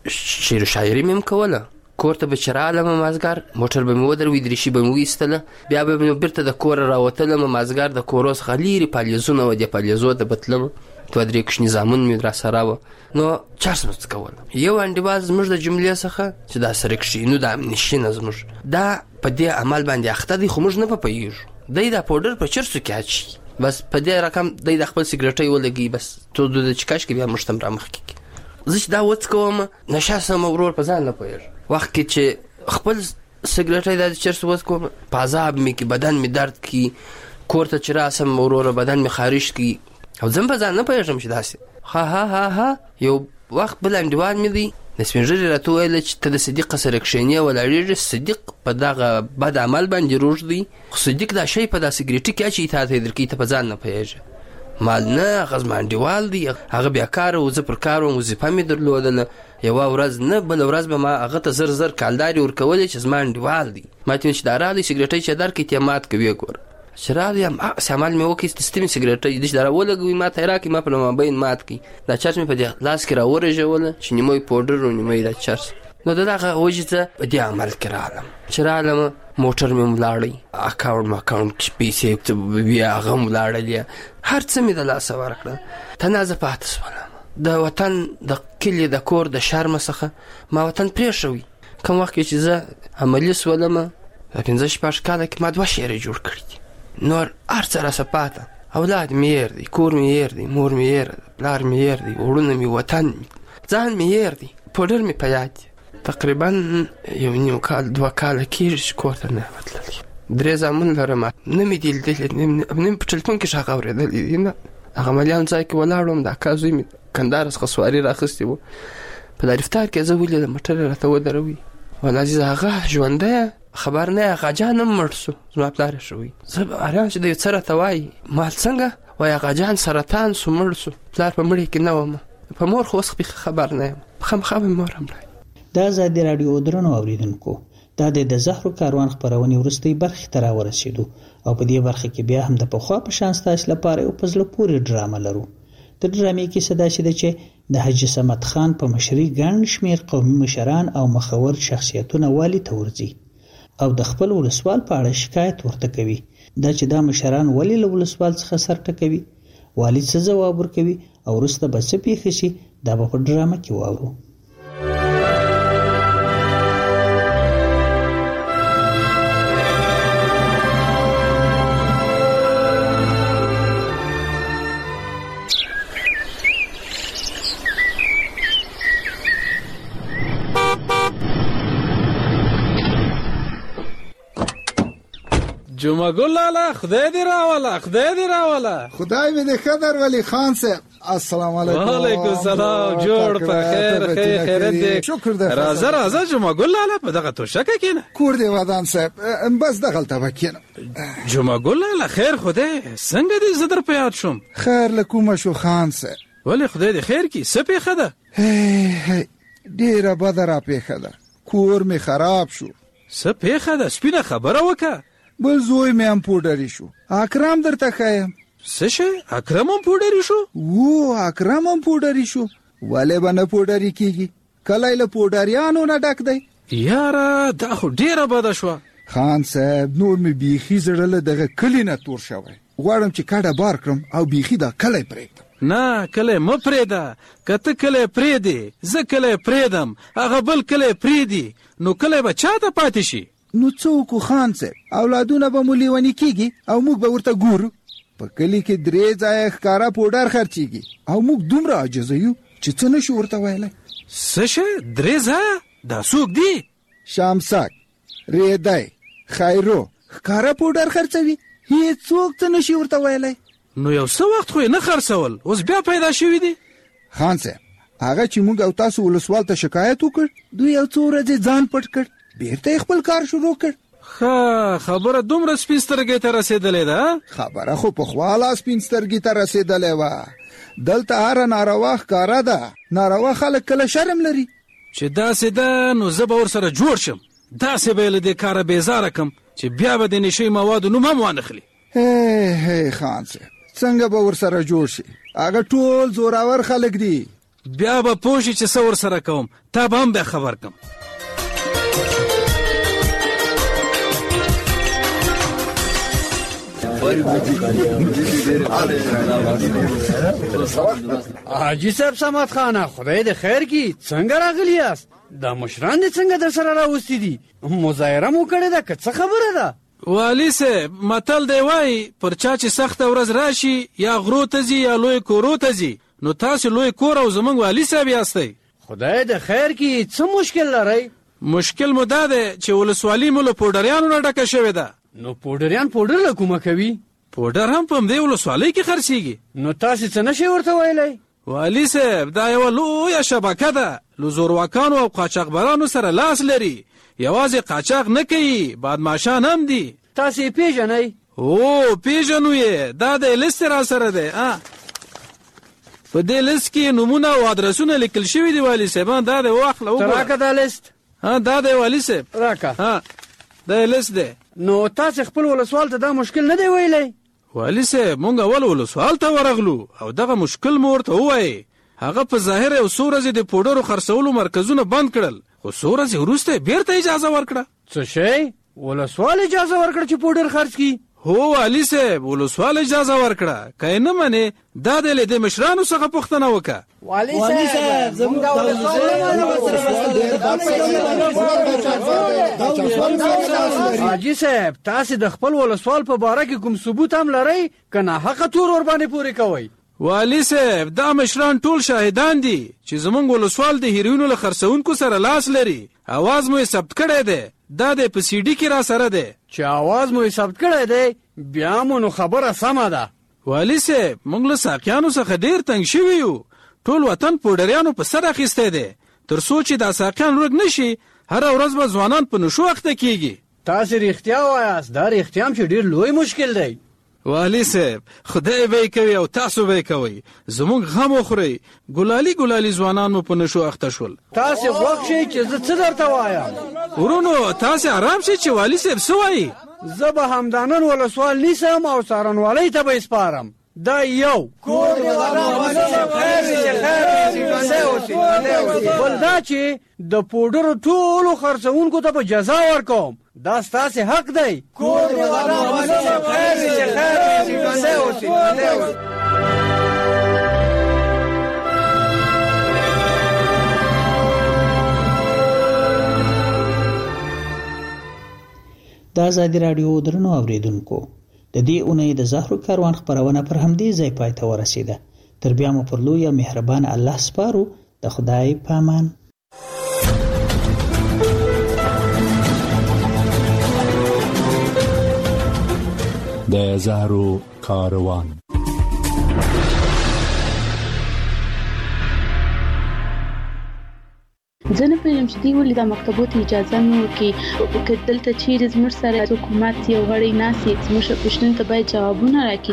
شعر شاعري مم کوله کورته به چراله مازګر موټر به مو دروي درشي به مو ایستله بیا به نو بیرته د کور راوتله مازګر د کوروس خلیری پالیزونه و د پالیزو د بتلم تو درې کښ نظامون می را سره و نو چارسمت کول یو انډیواز زموږ د جملې څخه چې دا سره کښ نو د نشینه زموږ دا په دې عمل باندې اخته دي خو موږ نه پېږو دای دا پاوډر په چرسو کې اچي بس په دې رقم دای د خپل سیګریټي ولګي بس ته د چکاش کې بیا مشتم را مخ کې زه دا وڅ کوم نشه سم ورور په ځان نه پېږ وخت کې چې خپل سیګریټي د چرسو وڅ کوم پازاب می کې بدن می درد کی کورته چې راسم ورور بدن می خارج کی او زم په ځان نه پېژم چې داسې ها یو وخت بل انډیوال مې دی د سپینږیري راته ویل چې ته د صدیق سره کښېنې ولاړېږې صدیق په دغه بد عمل باندې روږ دی خو صدیق دا شی په دا سیګریټي کې اچي تا ته درکوي ته په ځان نه پوهېږې مال نه هغه زما انډیوال دی هغه بیاکاره و زه پر کار وم وظیفه مې درلودله یوه ورځ نه بله ورځ به ما هغه ته زر کالدارې ورکولې چې زما انډیوال دی ما ته ویل چې دا راغلی سیګریټۍ چې درکړي ته مات کوي ګوره چې راغلی سامان مې وکړي ستیمې سیګریټۍ دې چې دا راولګوي ما ته یې راکړي ما په لمابین مات کړي دا چرس مې په دې لاس کې راورژوله چې نیمه یې پوډر و نیمه یې دا چرس نو د دغه وجې ته په دې عمل کې راغلم چې راغلم موټر مې ولاړی اکاونټ کې پیسې بیا هغه هم ولاړلې هر څه مې د لاسه ورکړه تنازه پاتې شولم د وطن د کلي د کور د شرمه څخه ما وطن پرېښوي کوم وخت کې چې زه عملي شولم په 15 کاله کې ما 2 شعرې جوړ کړي دي نور هر څه راسه پاته اولاد مې هېر دی کور مې هېر دی مور مې هېر دی پلار مې هېر دی وړونه مې وطن ځان مې هېر دی پوډر مې په یاد دی تقریبا یو نیم کال 2 کاله کېږي چې کور ته نه یم تللی 3 زامن لرم نه مې دي لیدلي نه په ټلیفون کې غږ اورېدلی دي نه هغه عملیان ځای کې ولاړ وم د اکا زوی مې کندهار څخه سواري راخیستې وه په دا رفتار کې زه ولیدم موټر یې راته ودروي ولا عزیز هغه ژوندی خبر نه هغه جان هم مړ شو زما پلار یې شوی زه حیران چې د یو څه راته وایي مال څنګه وایي هغه جان سرطان شو مړ شو پلار په مړي کې نه وم په مور خو اوس خبر نه یم خامخا به مور هم رایي د ازادي راډیو درنو اوریدونکو دا د زهرو کاروان خپرونې وروستۍ برخې ته راورسېدو او په دې برخه کې بیا هم د پخوا په شان ستاسو لپاره یو په زړه پورې ډرامه لرو د ډرامې کیسه داسې ده چې د حاجي صمد خان په مشرۍ ګڼ شمېر قومي مشران او مخور شخصیتونه والي ته ورځي او د خپل ولسوال په اړه شکایت ورته کوي دا چې دا مشران ولې له ولسوال څخه سر ټکوي والي څه ځواب ورکوي او وروسته به څه پیښې شي دا به په ډرامه کې واورو جمعه ګل لالا خدای دې راوله خدای مې دې ښه در ولی خان صاحب السلام علیکم. وعلیکم السلام. جوړ په خیر خیرت دې. شکر دې. راځه جمعه ګل لاله په دغه توشکه کېنه. کور دې ودان صاحب بس دغلته وکینه. جمعه ګل لاله خیر خوده څنګه دې زدر په یاد شوم. خیر لکومه شو خان صاحب. ولی خدای دې خیر کی څه پیښه ده؟ ډیره بده را پیښه ده. کور می خراب شو. څه پیښه ده؟ سپینه خبره وکړه. بل زوی مې هم پوډری شو. اکرم درته خایم. څه شي؟ اکرم هم پوډری شو؟ و اکرم هم پوډری شو. ولې به نه پوډری کیږي؟ کله له پوډریانو نه ډک دی. یاره دا خو ډیره بده شوه. خان صاحب نور می بیخي زړه دغه کلی نه تور شوی. غواړم چې کډه بار کړم او بیخي دا کلی پرېږدم. نه کله م پرېده کته کله پرېدي زه کله پرېدم هغه بل کله پرېدي نو کله به چاته پاتې شي. نو څوک خان صاحب اولادونه به مليونی کیږي او موږ به ورته ګورو. په کلی کې درې ځای ښکارا پوډر خرچيږي او موږ دومره عاجز یو چې څه نشو ورته ویلای. څه شي درې ځای دا څوک دی؟ شامسک ریدای خیرو ښکارا پوډر خرڅوي هیڅ څوک څه نشي ورته ویلای. نو یو څه وخت خو نه خرڅول اوس بیا پیدا شوی دی. خان صاحب هغه چې موږ او تاسو ولسوال ته شکایت وکړ دوی یو څو ورځې ځان پټ کړ بیرته خپل کار شروع کړ. خبره دومره سپین سترګې ته رسیدلې ده؟ خبره خو په خواله سپین سترګې ته رسیدلې وه. دلته هر ناروا ښکارا ده. ناروا خلک کله شرم لري. چې داسې ده نو زه به ورسره جوړ شم. داسې به یې له دې کاره بیزاره کم چې بیا به د نشې موادو نوم هم وانخلي. هی خان صاحب څنګه به ورسره جوړ شي؟ هغه ټول زوراور خلک دي. بیا به پوه شي چې څه ورسره کوم. تا به هم بیا خبر کم. حاجی صاحب سمات خانه خدای دې خیر کی څنګه راغلی یاست؟ دا مشران دې څنګه در سره راوستي دي؟ مظاهره مو کړې ده که څه خبره ده؟ والی صاحب متل دی وای پر چا چې سخته ورځ راشي یا غرو ته ځي یا لوی کورو ته ځي. نو تاسو لوی کور او زمونږ والی صاحب یاستئ. خدای دې خیر کی څه مشکل لرئ؟ مشکل مو دا دی چې ولسوالي مو له پوډریانو نه ډکه شوې ده. نو پوډریان پوډر له کومه کوي؟ پوډر هم په همدې ولسوالۍ کې خرڅېږي. نو تاسې څه نشئ ورته ویلی؟ والي صاحب دا یوه لویه شبکه ده. له زورواکانو او قاچاقبرانو سره لاس لري. یوازې قاچاق نه کوي بادماشان هم دي. تاسې یې پیژنئ؟ او پیژنو یې. دا د لیست را سره دی. په دې لیست کې نومونه او ادرسونه لیکل شوي دي والي صاحب. دا دی واخله وګوره. ته راکه دا لیست. دا دی والي صاحب راکه. دا لیست دی. نو تاسې خپل ولسوال ته دا مشکل نه دی ویلی؟ والي صاحب مونږ اول ولسوال ته ورغلو او دغه مشکل مو ورته ووایي. هغه په ظاهر یو څو ورځې د پوډرو خرڅولو مرکزونه بند کړل خو څو ورځې وروسته بیرته اجازه ورکړه. څه شی؟ ولسوال اجازه ورکړه چې پوډر خرڅ کړي؟ هو والي صاحب ولسوال اجازه ورکړه. که یې نه منې دا دی له دې مشرانو څخه پوښتنه وکړه. والي صاحب زموږ د ولسوال حاجي صاحب تاسې د خپل ولسوال په باره کې کوم ثبوت هم لرئ که ناحقه تور ور باندې پورې کوئ؟ والي صاحب دا مشران ټول شاهدان دي چې زمونږ ولسوال د هیروینو له خرڅونکو سره لاس لري. اواز مو یې ثبت کړی دی. دا د په سی ډي کې را سره دی. چې اواز مو یې ثبت کړی دی بیا مو نو خبره سمه ده. والي صاحب موږ له ساقیانو څخه ډېر تنګ شوي یو. ټول وطن پوډریانو په سر اخیستی دی. تر څو چې دا ساقیان ورک نشي هره ورځ به ځوانان په نشو اخته کیږي. تاسې رښتیا وایاست. دا رښتیا هم چې ډېر لوی مشکل دی. والي صاحب خدای به یې کوي او تاسو به یې کوئ. زموږ غم وخورئ. ګلالي ځوانان مو په نشو اخته شول. تاسې غوږ شئ چې زه څه درته وایم. ورونو تاسې ارام شئ چې والي صاحب څه وایي. زه به همدانن ولسوال نیسم او څارنوالۍ ته به یې سپارم. دا یو کور دې بل دا چې د پوډرو ټولو خرڅونکو ته به جزا ورکوم. دا ستاسې حق دی. کور دې د ازادي راډیو درنو اوریدونکو د دې اونۍ د زهرو کاروان خپرونه پر همدې ځای پای ته ورسیده. تر بیا مو پر لوی مهربان الله سپارو. د خدای په امان. د زهرو کاروان زه نه پوهېږم چې دوی ولې دا مکتبو ته اجازه نه ورکوي که دلته چیرې زموږ سره حکومت یو غړی ناست وي زموږ پوښتنو ته باید جوابونه راکړي.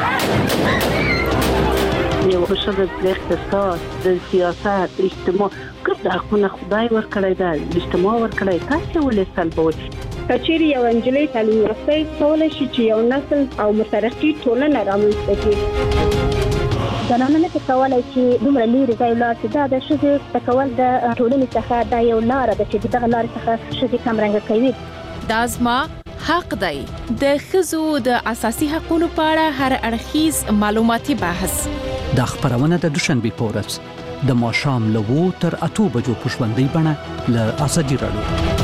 یو ښځه د اقتصاد د سیاست اجتماع کوم حقونه خدای ورکړی ده اجتماع ورکړی تاسې ولې سلبوئ؟ که چیرې یو نجلۍ تعلیم یافته کولی شي چې یو نسل او مترقي ټولنه رامنځته کړي. زنانه نه کولی چې دومره لرې ځای ولاړ شي. دا د ښځې کول د ټولنې څخه دا یو لاره ده چې دغه لارې څخه ښځې کمرنګه کوي. دا زما حق دی. د ښځو د اساسي حقوقو په اړه هر اړخیز معلوماتي بحث. دا خبرونه د دوشنبه په ورځ د ماښام له 2 تر 8 بجو په ژوندۍ بڼه له ازادي راډیو